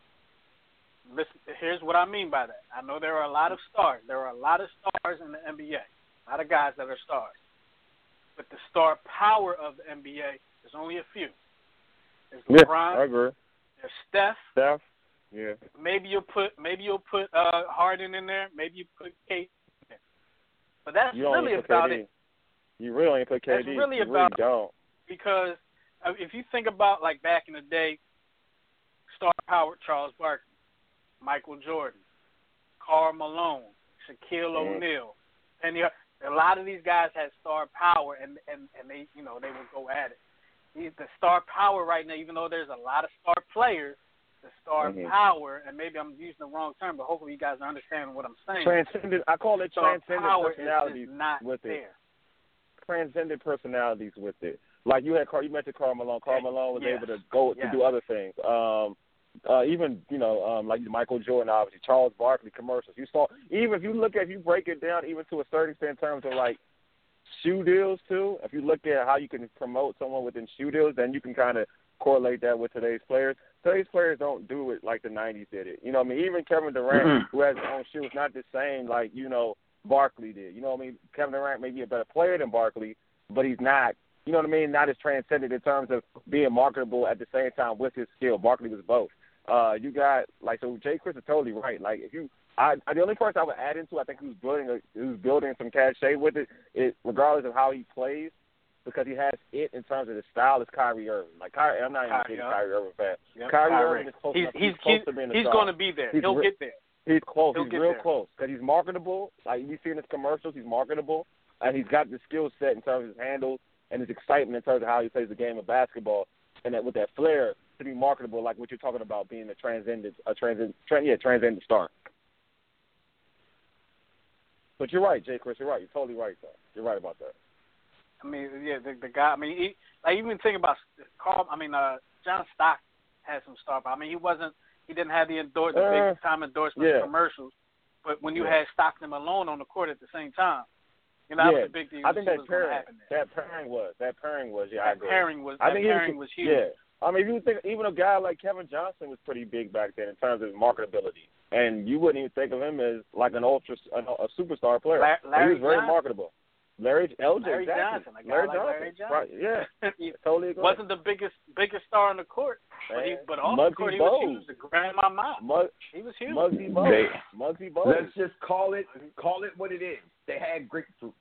Listen, here's what I mean by that. I know there are a lot of stars. There are a lot of stars in the N B A, a lot of guys that are stars. But the star power of the N B A is only a few. There's Yeah, LeBron, I agree. there's Steph. Steph. Yeah. Maybe you'll put maybe you'll put uh, Harden in there. Maybe you put K D in there. But that's You don't really even put about K D. it. You really only put K D. That's really you about really don't. Because uh, if you think about like back in the day, star power Charles Barkley, Michael Jordan, Karl Malone, Shaquille Mm. O'Neal, and you, a lot of these guys had star power, and, and, and they you know they would go at it. These, the star power right now, even though there's a lot of star players, the star mm-hmm. power, and maybe I'm using the wrong term, but hopefully you guys are understanding what I'm saying. Transcendent. I call it Star transcendent power personalities is just not with there. it. Transcendent personalities with it. Like you had, Car- you mentioned Karl Malone. Karl Malone was yes. able to go yes. to do other things. Um, uh, even you know, um, like Michael Jordan, obviously Charles Barkley commercials. You saw, even if you look at, if you break it down, even to a certain extent in terms of like shoe deals too. If you look at how you can promote someone within shoe deals, then you can kind of correlate that with today's players. Today's players don't do it like the nineties did it. You know what I mean? Even Kevin Durant, mm-hmm. who has his own shoes, not the same like, you know, Barkley did. You know what I mean? Kevin Durant may be a better player than Barkley, but he's not, you know what I mean, not as transcendent in terms of being marketable at the same time with his skill. Barkley was both. Uh, you got, like, so Jay Chris is totally right. Like, if you, I, the only person I would add into, I think who's building a, who's building some cachet with it, is regardless of how he plays, because he has it in terms of his style, is Kyrie Irving. Like Kyrie, I'm not even a big Kyrie Irving fan. Yep. Kyrie, Kyrie Irving is close he's, enough. He's, he's close he's, to being a he's star. going to be there. He's He'll re- get there. He's close. He'll he's get real there. close because he's marketable. Like you see in his commercials, he's marketable, and he's got the skill set in terms of his handles and his excitement in terms of how he plays the game of basketball, and that with that flair to be marketable, like what you're talking about, being a transcendent, a transcendent, tra- yeah, transcendent star. But you're right, Jay Chris. You're right. You're totally right, though. You're right about that. I mean, yeah, the, the guy. I mean, he, like even think about Carl. I mean, uh, John Stockton had some star power. I mean, he wasn't. He didn't have the endor- the uh, big time endorsement yeah. commercials. But when you yeah. had Stockton and Malone on the court at the same time, you know, that yeah. was a big deal. I think that pairing, that that pairing was, that pairing was, yeah, that I agree. pairing was, I that think pairing was, was huge. Yeah. I mean, if you think, even a guy like Kevin Johnson was pretty big back then in terms of his marketability. And you wouldn't even think of him as like an ultra, a, a superstar player. Larry he was very Johnson. marketable. Larry, L J, Larry exactly. Johnson, a guy Larry like Johnson. Larry Johnson. Right, yeah, he totally agree. wasn't the biggest biggest star on the court, but, he, but off Muggsy the court he Bogues. was huge. The grandma mom. Mug, he was huge. Muggsy Bogues. They- Muggsy Bogues. Let's just call it call it what it is. They had grapefruits.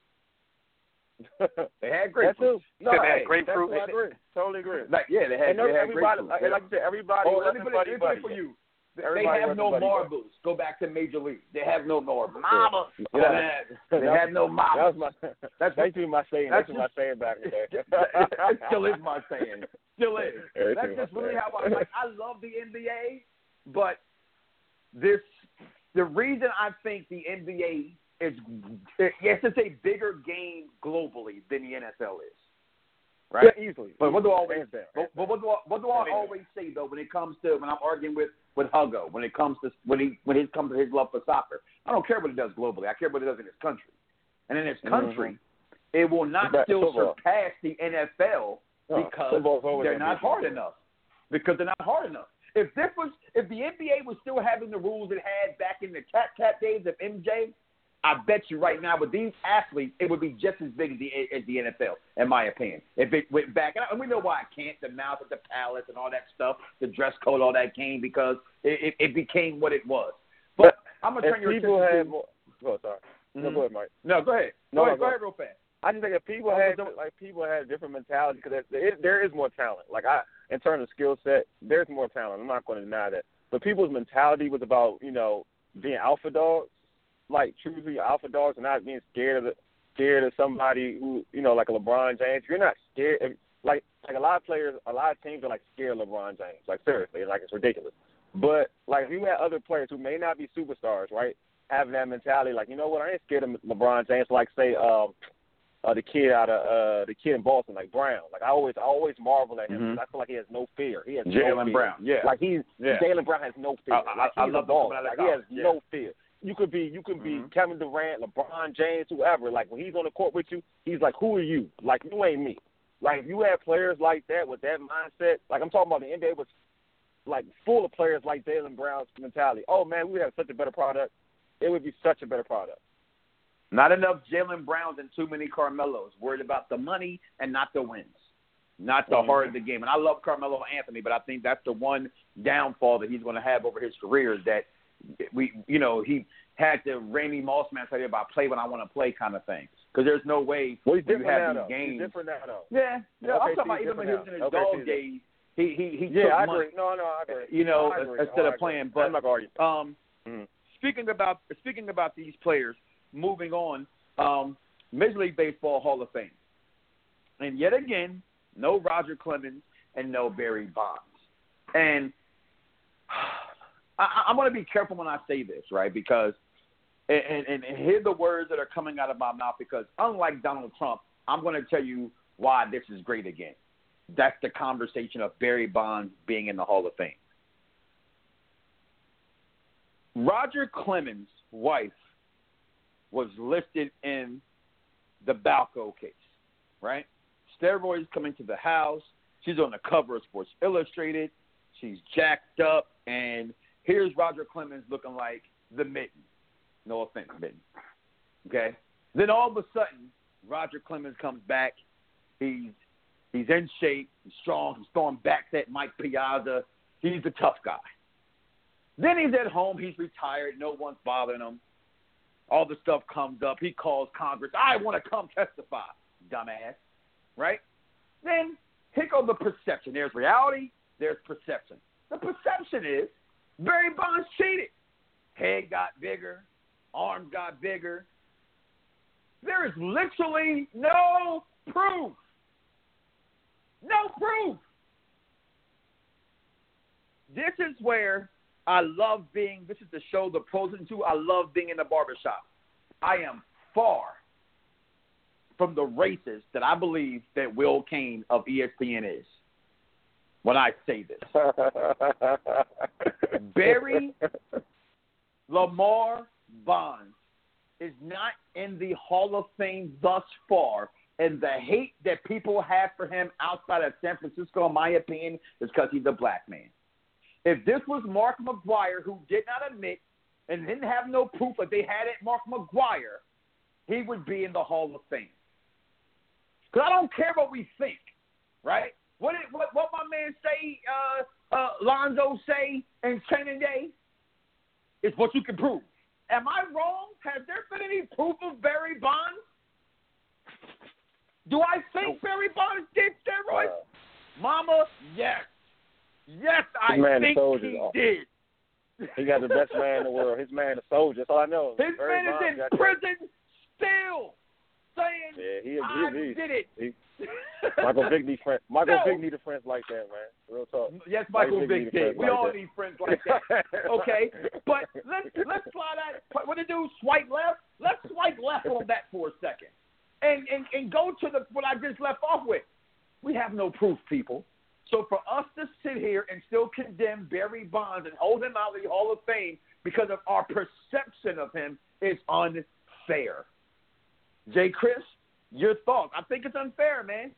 They had grapefruits. That too. No, They hey, had grapefruit. that's- I agree. Totally agree. Like yeah, they had, And they had everybody, grapefruits. like, Yeah. like you said, everybody Oh, let me wasn't put it, let me put buddy it for you. They Everybody have no wasn't buddy marbles. Go back to Major League. They have no marbles. Mama. Yeah. They have no That marbles. was my. That's That's what my saying. that's That's my saying back in the day. it still is my saying. Still is. Yeah, That's it's just my really saying. how I like. I love the N B A, but this the reason I think the N B A is yes, it's a bigger game globally than the N F L is. Right? Yeah, easily. But what do I always Hands down. but, but what do I, what do I always say though when it comes to when I'm arguing with with Huggo when it comes to when he when it comes to his love for soccer, I don't care what he does globally. I care what he does in his country, and in his country, mm-hmm. it will not But still football. surpass the N F L No, because football's always they're gonna not be hard football. enough. Because they're not hard enough. If this was if the N B A was still having the rules it had back in the Cat Cat days of M J, I bet you right now with these athletes, it would be just as big as the, as the N F L, in my opinion. If it went back, and we know why it can't, the mouth at the palace and all that stuff, the dress code, all that came because it, it, it became what it was. But, but I'm going to turn your people attention had to... more, oh, sorry. Mm-hmm. No, go ahead, Mike. No, go ahead. No, go, ahead, go go ahead. ahead real fast. I just think that people had like people had different mentality because there, there is more talent. Like I, in terms of skill set, there's more talent. I'm not going to deny that. But people's mentality was about you know being alpha dogs, like truly alpha dogs, and not being scared of the, scared of somebody who you know like a LeBron James. You're not scared. Of, like like a lot of players, a lot of teams are like scared of LeBron James. Like seriously, like it's ridiculous. But like if you had other players who may not be superstars, right, having that mentality, like you know what, I ain't scared of LeBron James. Like say. um Uh, the kid out of uh, the kid in Boston, like Brown. Like I always, I always marvel at him. Mm-hmm. I feel like he has no fear. He has Jaylen no fear. Brown, yeah. Like he's yeah. Jaylen Brown has no fear. I, I, like I he's love a ball. that Like guy. he has yeah. no fear. You could be, you could be Mm-hmm. Kevin Durant, LeBron James, whoever. Like when he's on the court with you, he's like, "Who are you? Like you ain't me." Like if you have players like that with that mindset. Like I'm talking about the N B A was like full of players like Jaylen Brown's mentality. Oh man, we would have such a better product. It would be such a better product. Not enough Jaylen Browns and too many Carmelos. Worried about the money and not the wins. Not the Mm-hmm. heart of the game. And I love Carmelo Anthony, but I think that's the one downfall that he's going to have over his career is that we, you know, he had the Randy Moss mentality about play when I want to play kind of thing. Because there's no way Well, he's when different you have now, these though. games. He's different now, though. Yeah, yeah. Okay, I'm talking about he's even when he was in his different now. Okay, dog days. He he he Yeah, took I money, agree. No, no, I agree. you know, no, I agree. instead no, of I playing. agree. But I'm not arguing. um, Mm-hmm. speaking about speaking about these players, moving on, um, Major League Baseball Hall of Fame, and yet again, no Roger Clemens and no Barry Bonds. And I, I'm going to be careful when I say this, right? Because, and, and, and hear the words that are coming out of my mouth, because unlike Donald Trump, I'm going to tell you why this is great again. That's the conversation of Barry Bonds being in the Hall of Fame. Roger Clemens' wife was listed in the Balco case, right? Steroids coming to the house. She's on the cover of Sports Illustrated. She's jacked up, and here's Roger Clemens looking like the Mitten. No offense, Mitten. Okay? Then all of a sudden, Roger Clemens comes back. He's he's in shape. He's strong. He's throwing backs at Mike Piazza. He's a tough guy. Then he's at home. He's retired. No one's bothering him. All the stuff comes up. He calls Congress. I want to come testify, dumbass. Right? Then here goes the perception. There's reality. There's perception. The perception is Barry Bonds cheated. Head got bigger. Arms got bigger. There is literally no proof. No proof. This is where I love being, this is the show, The Pros and Two. I love being in the barbershop. I am far from the racist that I believe that Will Cain of E S P N is when I say this. Barry Lamar Bonds is not in the Hall of Fame thus far, and the hate that people have for him outside of San Francisco, in my opinion, is because he's a black man. If this was Mark McGwire, who did not admit and didn't have no proof that they had it, Mark McGwire, he would be in the Hall of Fame. Because I don't care what we think, right? What did, what, what my man say, uh, uh, Lonzo say in Training Day is what you can prove. Am I wrong? Has there been any proof of Barry Bonds? Do I think nope. Barry Bonds did steroids? Uh, Mama, yes. Yes, I think he did. He got the best man in the world. His man, a soldier. That's all I know. His Barry man Bonds is in prison that. still saying, yeah, he, he, I he, did it. He, Michael Vick need friends. Michael no. Vick need a friends like that, man. Real talk. Yes, Michael, Michael Vick did. We like all that. need friends like that. Okay, but let's let's slide out. What to do? Swipe left. Let's swipe left on that for a second, and and and go to the what I just left off with. We have no proof, people. So for us to sit here and still condemn Barry Bonds and hold him out of the Hall of Fame because of our perception of him is unfair. Jay Chris, your thoughts? I think it's unfair, man.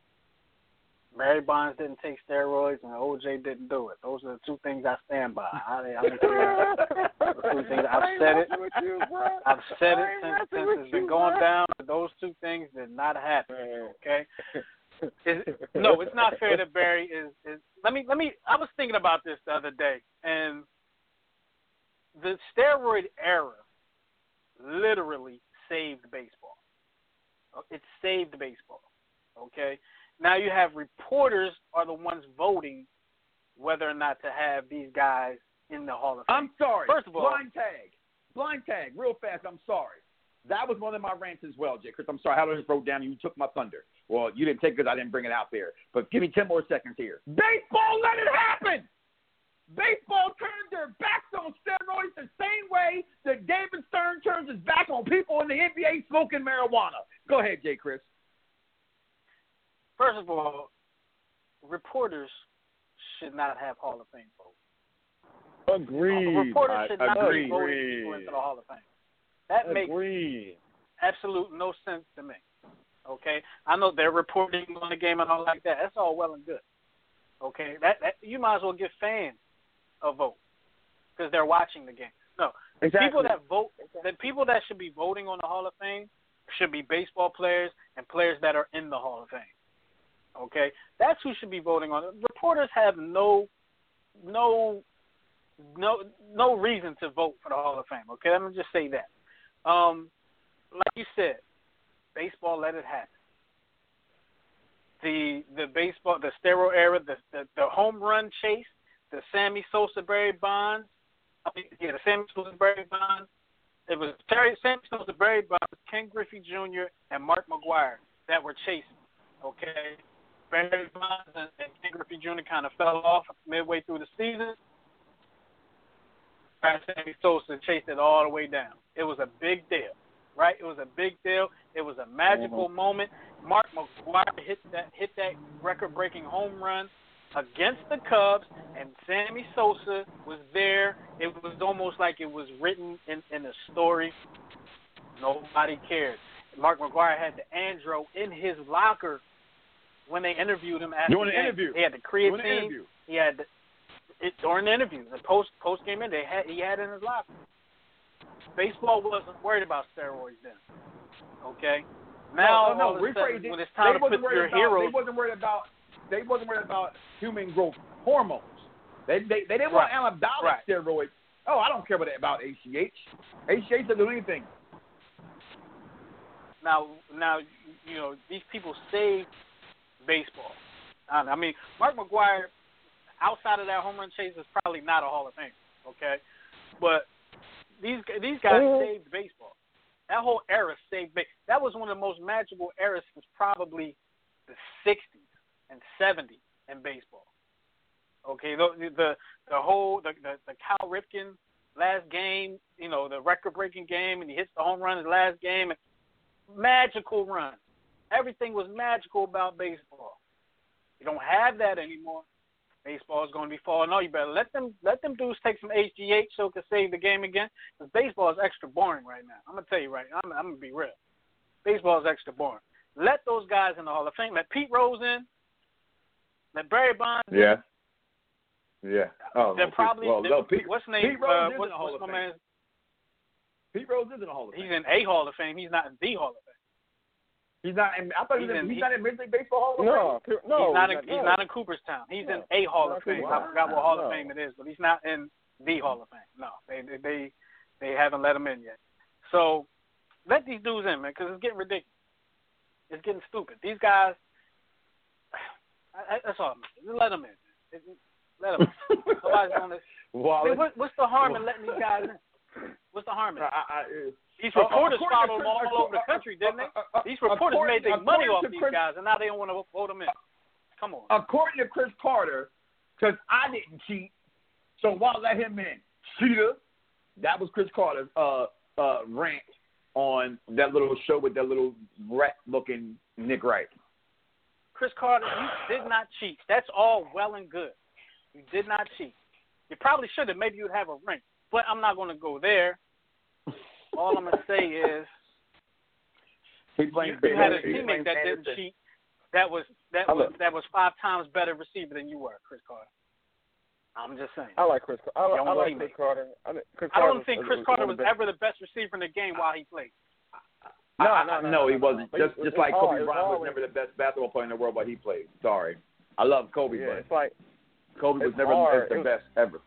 Barry Bonds didn't take steroids and O J didn't do it. Those are the two things I stand by. I, I don't care. The two things I've said it. You, I've said it since, since it's you, been going bro. down. Those two things did not happen. Okay. Is, no, it's not fair that Barry is, is. Let me. Let me. I was thinking about this the other day, and the steroid era literally saved baseball. It saved baseball. Okay. Now you have reporters are the ones voting whether or not to have these guys in the Hall of Fame. I'm sorry. First of all, blind tag, blind tag, real fast. I'm sorry. That was one of my rants as well, Jay Chris. I'm sorry. I just wrote down and you took my thunder. Well, you didn't take it because I didn't bring it out there. But give me ten more seconds here. Baseball, let it happen. Baseball turned their backs on steroids the same way that David Stern turns his back on people in the N B A smoking marijuana. Go ahead, Jay Chris. First of all, reporters should not have Hall of Fame votes. Agreed. Uh, reporters I, should not agreed. be voting people into the Hall of Fame. That agreed. makes absolute no sense to me. Okay, I know they're reporting on the game and all like that. That's all well and good. Okay, that, that you might as well give fans a vote because they're watching the game. No, exactly. people that vote, the people that should be voting on the Hall of Fame should be baseball players and players that are in the Hall of Fame. Okay, that's who should be voting on it. Reporters have no, no, no, no reason to vote for the Hall of Fame. Okay, let me just say that. Um, like you said, baseball let it happen. The the baseball, the steroid era, the, the the home run chase, the Sammy Sosa, Barry Bonds. I mean, yeah, the Sammy Sosa, Barry Bonds. It was Terry, Sammy Sosa, Barry Bonds, Ken Griffey Junior, and Mark McGwire that were chasing. Okay. Barry Bonds and Ken Griffey Junior kind of fell off midway through the season. Sammy Sosa chased it all the way down. It was a big deal, right? It was a big deal. It was a magical mm-hmm. moment. Mark McGwire hit that hit that record-breaking home run against the Cubs, and Sammy Sosa was there. It was almost like it was written in, in a story. Nobody cared. Mark McGwire had the Andro in his locker when they interviewed him after during the game. interview. He had the creatine. During the interview. He had the, it during the interview. The post post game in, they had he had it in his locker. Baseball wasn't worried about steroids then. Okay. Now, no, no, no. Sudden, when it's time to put your about, heroes, they wasn't worried about. They wasn't worried about human growth hormones. They they, they didn't right. want anabolic right. steroids. Oh, I don't care about about H G H. H G H doesn't do anything. Now, now, you know, these people saved baseball. I mean, Mark McGwire, outside of that home run chase, is probably not a Hall of Famer, okay? But these these guys mm-hmm. saved baseball. That whole era saved baseball. That was one of the most magical eras since probably the sixties and seventies in baseball. Okay, the the, the whole the, the the Cal Ripken last game, you know, the record-breaking game, and he hits the home run in his last game. And magical run. Everything was magical about baseball. You don't have that anymore. Baseball is going to be falling off. You better let them let them dudes take some H G H so it can save the game again. Because baseball is extra boring right now. I'm gonna tell you right now. I'm, I'm gonna be real. Baseball is extra boring. Let those guys in the Hall of Fame. Let Pete Rose in. Let Barry Bonds in. Yeah. Yeah. Oh, they're well, probably. well, they're, no, Pete, what's the name? Pete Rose uh, is what's, in the Hall what's of my Fame. man? Pete Rose is in the Hall of Fame. He's in a Hall of Fame. He's not in the Hall of Fame. He's not. In, I thought he was in, he's he, not in Major League Baseball Hall of no, Fame. No, he's not. In, no. He's not in Cooperstown. He's no. in a Hall of Fame. I forgot what Hall no. of Fame it is, but he's not in the Hall of Fame. No, they they they, they haven't let him in yet. So let these dudes in, man, because it's getting ridiculous. It's getting stupid. These guys. I, I, that's all. Let them in. It, let them in. Nobody's going to. Well, I mean, what, what's the harm in letting these guys in? What's the harm in it? I, I, These reporters uh, followed Chris, them all uh, over the country, didn't they? uh, uh, These reporters made their money off these Chris, guys, and now they don't want to vote them in. Come on. According to Chris Carter, because I didn't cheat, so why let him in? Cheater. That was Chris Carter's uh, uh, rant on that little show with that little rat-looking Nick Wright. Chris Carter, you did not cheat. That's all well and good. You did not cheat. You probably should have. Maybe you'd have a ring. But I'm not going to go there. All I'm going to say is he you had a teammate that didn't cheat. That was that was that was five times better receiver than you were, Chris Carter. I'm just saying. I like Chris. I, I, I like teammate. Chris Carter. I, mean, Chris I Carter don't think was, Chris was, Carter was, was ever the best receiver in the game while he played. No, no, no, no, he wasn't. Just just like Kobe hard. Bryant was hard. never the best basketball player in the world while he played. Sorry, I love Kobe, Yeah, but it's like Kobe was it's never hard. the It was, best ever.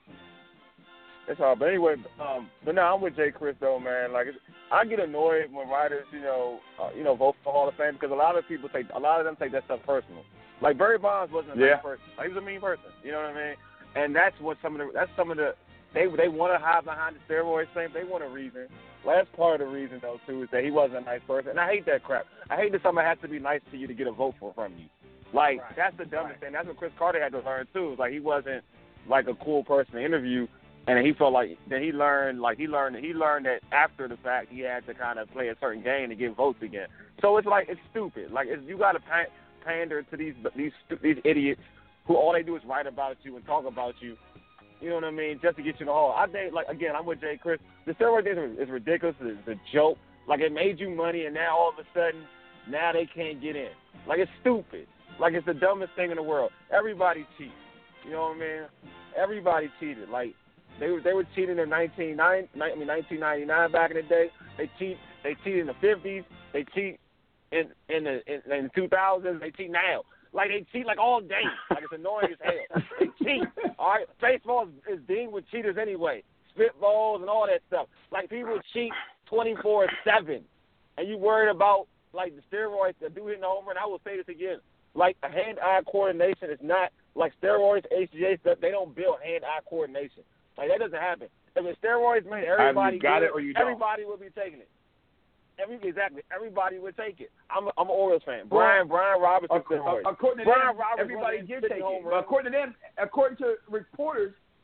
It's hard, but anyway, um, but no, I'm with Jay Chris though, man. Like, it's, I get annoyed when writers, you know, uh, you know, vote for Hall of Fame because a lot of people take, a lot of them take that stuff personal. Like Barry Bonds wasn't a yeah. nice person. Like, he was a mean person. You know what I mean? And that's what some of the, that's some of the, they they want to hide behind the steroids thing. They want a reason. Last part of the reason though too is that he wasn't a nice person, and I hate that crap. I hate that somebody has to be nice to you to get a vote for from you. Like right. that's the dumbest right. thing. That's what Chris Carter had to learn too. Like he wasn't like a cool person to interview. And he felt like that he learned, like he learned, he learned that after the fact he had to kind of play a certain game to get votes again. So it's like it's stupid. Like it's, you got to pander to these these these idiots who all they do is write about you and talk about you. You know what I mean? Just to get you in the hall. I think, like again, I'm with Jay Chris. The steroid thing is, is ridiculous. It's a joke. Like it made you money, and now all of a sudden, now they can't get in. Like it's stupid. Like it's the dumbest thing in the world. Everybody cheats. You know what I mean? Everybody cheated. Like. They were they were cheating in nineteen ninety, I mean nineteen ninety-nine back in the day. They cheat they cheat in the fifties. They cheat in in the in, in the two thousands. They cheat now. Like they cheat like all day. Like it's annoying as hell. They cheat. All right. Baseball is, is deemed with cheaters anyway. Spitballs and all that stuff. Like people cheat twenty-four seven, and you worried about like the steroids that do hitting the home run. I will say this again. Like hand-eye coordination is not like steroids, H G H stuff. They don't build hand-eye coordination. Like, that doesn't happen. If the steroids made everybody got good, it or you don't. everybody would be taking it. Every, exactly. Everybody would take it. I'm a, I'm an Orioles fan. Brian Brian Robertson. According, according to Brian them, Robertson everybody did take it. Home But according to them, according to reporters,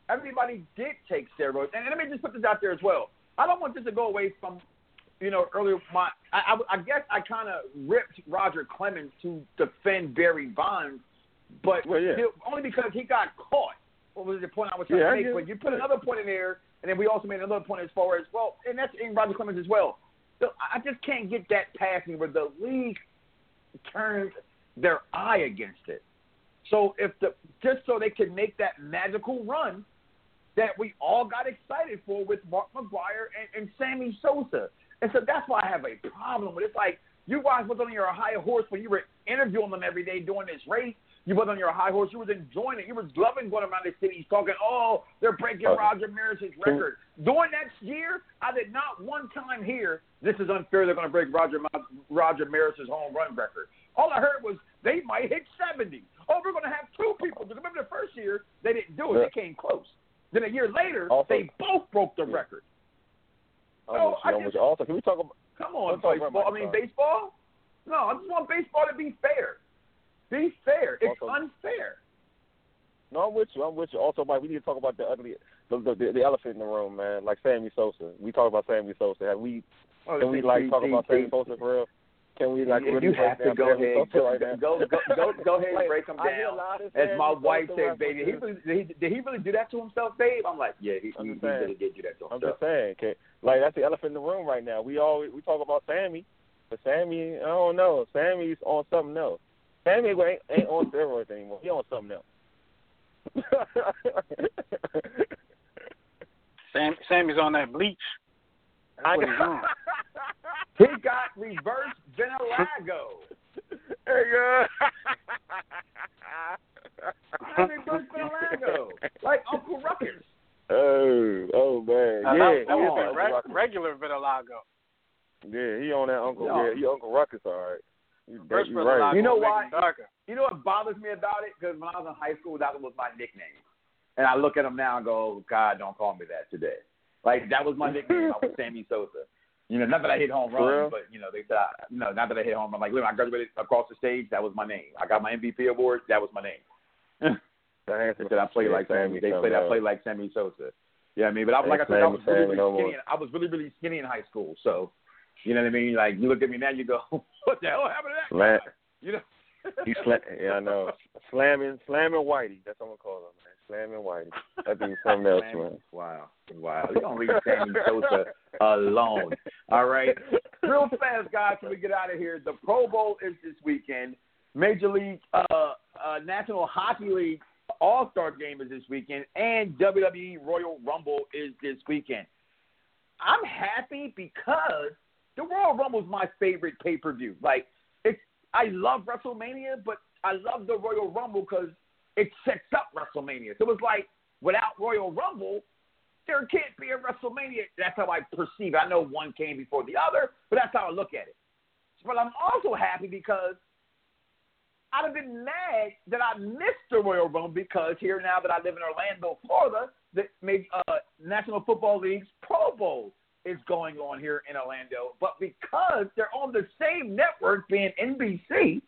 everybody did take steroids. And, and let me just put this out there as well. I don't want this to go away from, you know, earlier. My, I, I, I guess I kind of ripped Roger Clemens to defend Barry Bonds, but well, yeah. still, only because he got caught. What was the point I was trying yeah, to make? But you put another point in there, and then we also made another point as far as, well, and that's in Roger Clemens as well. So I just can't get that past me where the league turns their eye against it. So if the just so they can make that magical run that we all got excited for with Mark McGwire and, and Sammy Sosa. And so that's why I have a problem with it. It's like you guys was on your high horse when you were interviewing them every day doing this race. You was on your high horse. You was enjoying it. You was loving going around the cities talking, oh, they're breaking uh, Roger Maris's record. During that year, I did not one time hear, this is unfair, they're going to break Roger Roger Maris's home run record. All I heard was they might hit seventy. Oh, we're going to have two people. Because remember the first year, they didn't do it. Yeah. They came close. Then a year later, also, they both broke the record. Oh, I just, also, can we talk about Come on, baseball. I mean, baseball? No, I just want baseball to be fair. Be fair. It's also, unfair. No, I'm with you. I'm with you. Also, Mike, we need to talk about the ugly, the the, the elephant in the room, man. Like Sammy Sosa. We talk about Sammy Sosa. Have we? Oh, can we like talk about Sammy Sosa for real? Can we like if really you have to go ahead, go, right go, go, go, go ahead and break him I down. As As my wife Sosa said, baby, he really, did, he, did he really do that to himself, babe? I'm like, yeah, he, he, he really did do that to himself. I'm just saying, okay, like that's the elephant in the room right now. We all we talk about Sammy, but Sammy, I don't know. Sammy's on something else. Sammy ain't, ain't on steroids anymore. He on something else. Sam, Sammy's on that bleach. That's what he's on. He got reverse vitiligo. Hey, uh, I reverse vitiligo, like Uncle Ruckus. Oh, oh man, now, yeah, that, that he was is re- Ruckus. regular vitiligo. Yeah, he on that Uncle. No. Yeah, he Uncle Ruckus, all right. You, Reverse you right. You know why? why? You know what bothers me about it? Because when I was in high school, that was my nickname. And I look at him now and go, oh, God, don't call me that today. Like, that was my nickname. I was Sammy Sosa. You know, not that I hit home runs, but, you know, they said, I, you know, not that I hit home run. Like, look, I graduated across the stage. That was my name. I got my M V P award. That was my name. They said I played like Sammy. They said I played like Sammy Sosa. Yeah, I mean, but I, like I said, I was really, really skinny. I was really, really skinny in high school. So, you know what I mean? Like, you look at me now, you go, what the hell happened to that guy? You know? He sla- yeah, I know. Slamming, slamming Whitey. That's what I'm gonna call him, man. Slamming Whitey. That'd be something else, man. Wow, wow. You don't leave Sammy Sosa alone. All right. Real fast, guys. When we get out of here, the Pro Bowl is this weekend. Major League, uh, uh, National Hockey League All-Star Game is this weekend, and W W E Royal Rumble is this weekend. I'm happy because the Royal Rumble is my favorite pay-per-view. Like, it's I love WrestleMania, but I love the Royal Rumble because it sets up WrestleMania. So it's like, without Royal Rumble, there can't be a WrestleMania. That's how I perceive it. I know one came before the other, but that's how I look at it. But I'm also happy because I'd have been mad that I missed the Royal Rumble because here now that I live in Orlando, Florida, the uh, National Football League's Pro Bowl is going on here in Orlando. But because they're on the same network, being N B C,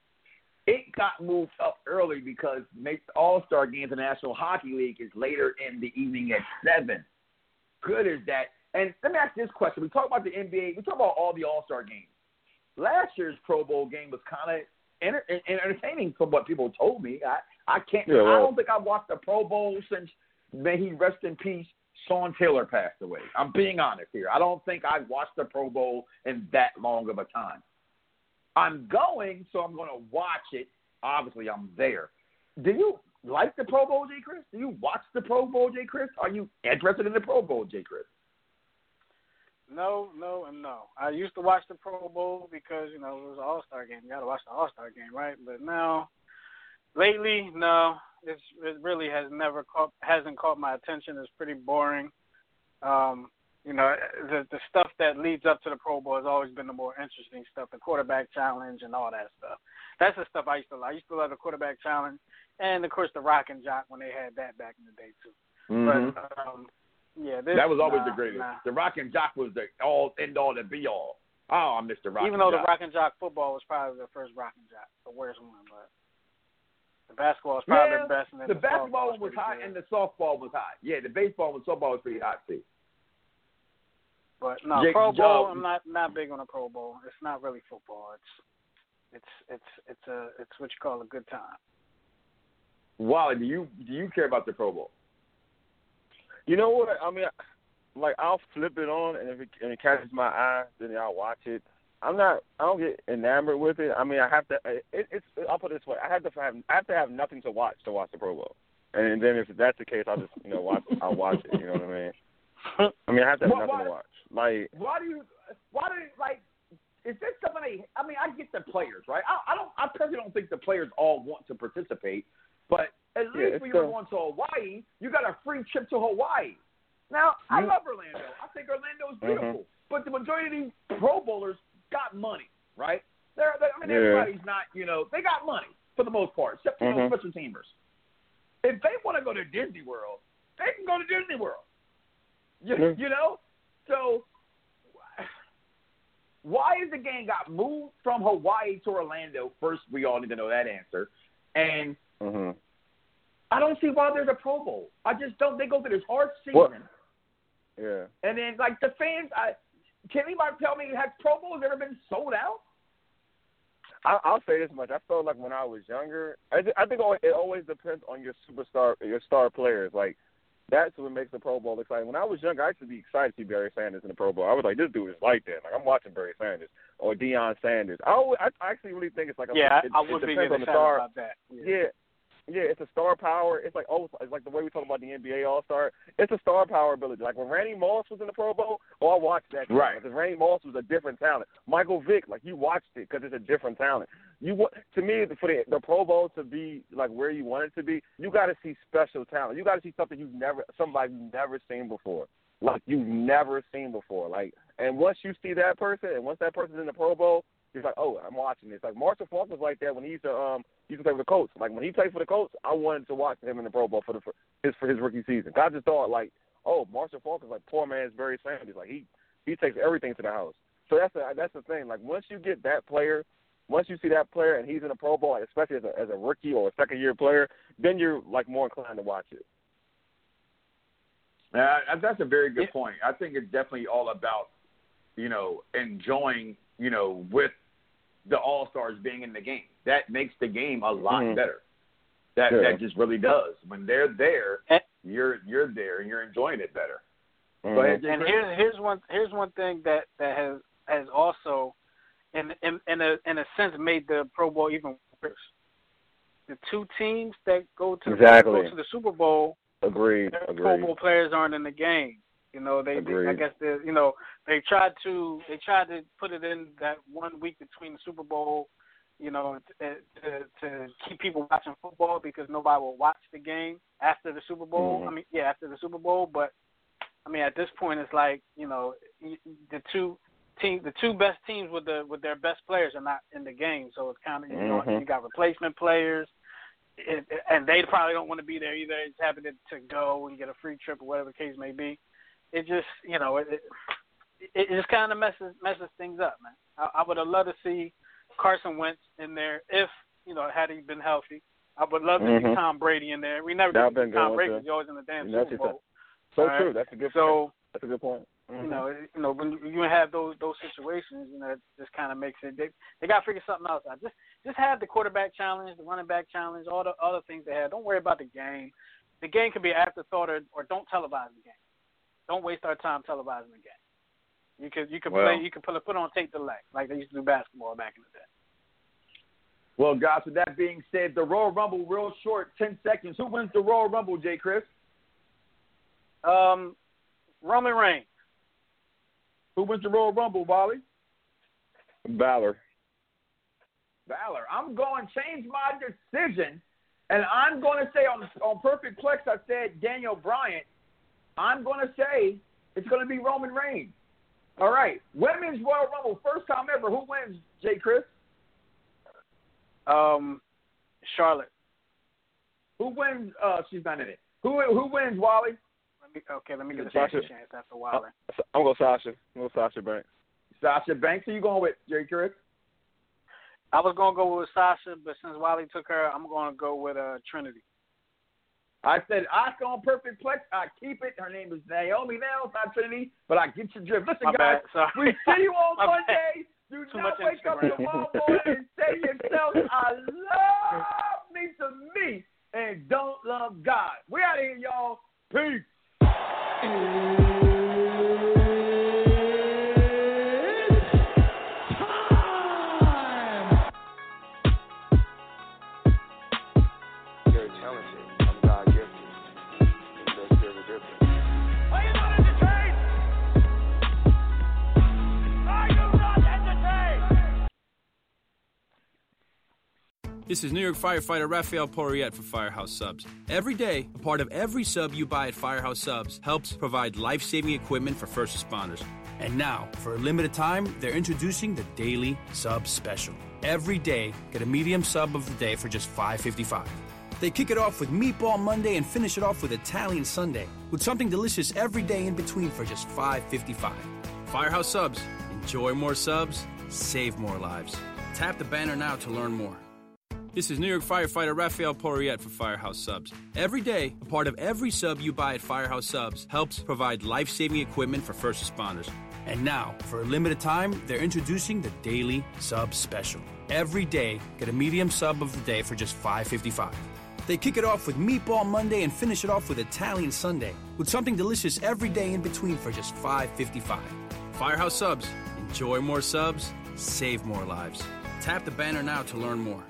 it got moved up early because the All-Star Game of the National Hockey League is later in the evening at seven. Good is that. And let me ask this question. We talk about the N B A. We talk about all the All-Star games. Last year's Pro Bowl game was kind of enter- entertaining from what people told me. I, I can't. Yeah, well, I don't think I've watched a Pro Bowl since, may he rest in peace, Sean Taylor passed away. I'm being honest here. I don't think I've watched the Pro Bowl in that long of a time. I'm going, so I'm going to watch it. Obviously, I'm there. Do you like the Pro Bowl, J. Chris? Do you watch the Pro Bowl, J. Chris? Are you interested in the Pro Bowl, J. Chris? No, no, and no. I used to watch the Pro Bowl because, you know, it was an All-Star game. You got to watch the All-Star game, right? But now, lately, no. It's, it really has never caught, hasn't caught my attention. It's pretty boring. Um, you know, the the stuff that leads up to the Pro Bowl has always been the more interesting stuff, the quarterback challenge and all that stuff. That's the stuff I used to love. I used to love the quarterback challenge and, of course, the rock and jock when they had that back in the day, too. Mm-hmm. But, um, yeah, this, that was always nah, the greatest. Nah. The rock and jock was the all end all and be all. Oh, I missed the rock Even and though jock. the rock and jock football was probably the first rock and jock, the worst one, but The basketball is probably yeah, the best. And then the, the basketball was pretty hot good. and the softball was hot. Yeah, the baseball and softball was pretty hot too. But no, Jake, Pro Bowl. uh, I'm not not big on a Pro Bowl. It's not really football. It's it's it's it's a it's what you call a good time. Wally, do you do you care about the Pro Bowl? You know what? I mean, like I'll flip it on, and if it, and it catches my eye, then I'll watch it. I'm not. I don't get enamored with it. I mean, I have to. It, it's. I'll put it this way. I have to have. I have to have nothing to watch to watch the Pro Bowl, and then if that's the case, I'll just you know watch. I'll watch it. You know what I mean? I mean, I have to have Well, nothing why, to watch. Like, why do you? Why do you, like? Is this something? They, I mean, I get the players, right? I, I don't. I personally don't think the players all want to participate, but at Yeah, least when you're still- going to Hawaii, you got a free trip to Hawaii. Now, I You- love Orlando. I think Orlando's beautiful, Mhm. but the majority of these Pro Bowlers got money, right? They're, they're, I mean, Yeah. everybody's not, you know, they got money for the most part, except for Mhm. those special teamers. If they want to go to Disney World, they can go to Disney World. You, Yeah. you know? So, why is the game got moved from Hawaii to Orlando? First, we all need to know that answer. And mhm. I don't see why there's a Pro Bowl. I just don't. They go through this hard season. What? Yeah. And then, like, the fans, I, can anybody tell me, has Pro Bowls ever been sold out? I, I'll say this much. I felt like when I was younger, I, th- I think always, it always depends on your superstar, your star players. Like, that's what makes the Pro Bowl exciting. When I was younger, I used to be excited to see Barry Sanders in the Pro Bowl. I was like, this dude is like that. Like, I'm watching Barry Sanders or Deion Sanders. I, always, I actually really think it's like a Yeah, it, I, I it would be depends on excited the star. about that. Yeah. Yeah, it's a star power. It's like oh, it's like the way we talk about the N B A All Star. It's a star power ability. Like when Randy Moss was in the Pro Bowl, oh, I watched that. Right. Because Randy Moss was a different talent. Michael Vick, like you watched it because it's a different talent. You want to me for the, the Pro Bowl to be like where you want it to be. You got to see special talent. You got to see something you've never, somebody you've never seen before. Like you've never seen before. Like, and once you see that person, and once that person's in the Pro Bowl, you're like, oh, I'm watching this. Like Marshall Falk was like that when he used to um he used to play for the Colts. Like when he played for the Colts, I wanted to watch him in the Pro Bowl for the for his for his rookie season. I just thought like, oh, Marshall Falk is like poor man's Barry Sanders. Like he he takes everything to the house. So that's the that's the thing. Like once you get that player, once you see that player and he's in the Pro Bowl, like, especially as a as a rookie or a second year player, then you're like more inclined to watch it. Uh, that's a very good point. I think it's definitely all about, you know, enjoying, you know, with the All-Stars being in the game. That makes the game a lot Mm-hmm. better. That Yeah. that just really does. When they're there, And- you're you're there and you're enjoying it better. Mm-hmm. Go ahead, Jay And Chris. here's here's one here's one thing that, that has has also, in in in a in a sense, made the Pro Bowl even worse. The two teams that go to Exactly. the, go to the Super Bowl, Agreed. their Agreed. Pro Bowl players aren't in the game. You know, they, they I Agreed. guess they you know they tried to they tried to put it in that one week between the Super Bowl, you know, to to, to keep people watching football because nobody will watch the game after the Super Bowl. Mhm. I mean, yeah, after the Super Bowl, but I mean, at this point, it's like you know, the two team, the two best teams with the with their best players are not in the game, so it's kind of you know Mhm. you got replacement players, it, and they probably don't want to be there either. It's happy to, to go and get a free trip or whatever the case may be. It just you know it it, it just kind of messes messes things up, man. I, I would have loved to see Carson Wentz in there if you know had he been healthy. I would love to see Mhm. Tom Brady in there. We never That'd get been Tom good Brady too. because he's always in the damn And that's Super just Bowl. So All right? true. That's a good So, point. That's a good point. Mhm. you know, you know, when you have those those situations, you know, it just kind of makes it. They they got to figure something else out. Just just have the quarterback challenge, the running back challenge, all the other things they have. Don't worry about the game. The game can be an afterthought, or, or don't televise the game. Don't waste our time televising the game. You could you could Well- play you could put put on tape delay like they used to do basketball back in the day. Well, guys, with that being said, the Royal Rumble, real short, ten seconds. Who wins the Royal Rumble, Jay Chris? Um, Roman Reigns. Who wins the Royal Rumble, Wally? Balor. Balor. I'm going to change my decision, and I'm going to say on on Perfect Plex, I said Daniel Bryan. I'm going to say it's going to be Roman Reigns. All right. Women's Royal Rumble, first time ever. Who wins, Jay Chris? Um, Charlotte. Who wins? Uh, she's not in it. Who who wins, Wally? Let me, okay, let me get a Sasha. chance after Wilder. I'm going to go Sasha. I'm going to go Sasha Banks. Sasha Banks. Who you going with, Jay Chris? I was gonna go with Sasha, but since Wiley took her, I'm gonna go with uh, Trinity. I said Oscar on Perfect Plex. I keep it. Her name is Naomi now. It's not Trinity, but I get your drift. Listen, My guys, bad. Sorry. we see you on My Monday. bad. Do Too not much wake up Instagram. tomorrow morning and say to yourself, I love me some me and don't love God. We out of here, y'all. Peace. This is New York firefighter Raphael Porriette for Firehouse Subs. Every day, a part of every sub you buy at Firehouse Subs helps provide life-saving equipment for first responders. And now, for a limited time, they're introducing the Daily Sub Special. Every day, get a medium sub of the day for just five dollars and fifty-five cents. They kick it off with Meatball Monday and finish it off with Italian Sunday, with something delicious every day in between for just five dollars and fifty-five cents. Firehouse Subs. Enjoy more subs, save more lives. Tap the banner now to learn more. This is New York firefighter Raphael Porriette for Firehouse Subs. Every day, a part of every sub you buy at Firehouse Subs helps provide life-saving equipment for first responders. And now, for a limited time, they're introducing the Daily Sub Special. Every day, get a medium sub of the day for just five dollars and fifty-five cents. They kick it off with Meatball Monday and finish it off with Italian Sunday, with something delicious every day in between for just five dollars and fifty-five cents. Firehouse Subs. Enjoy more subs, save more lives. Tap the banner now to learn more.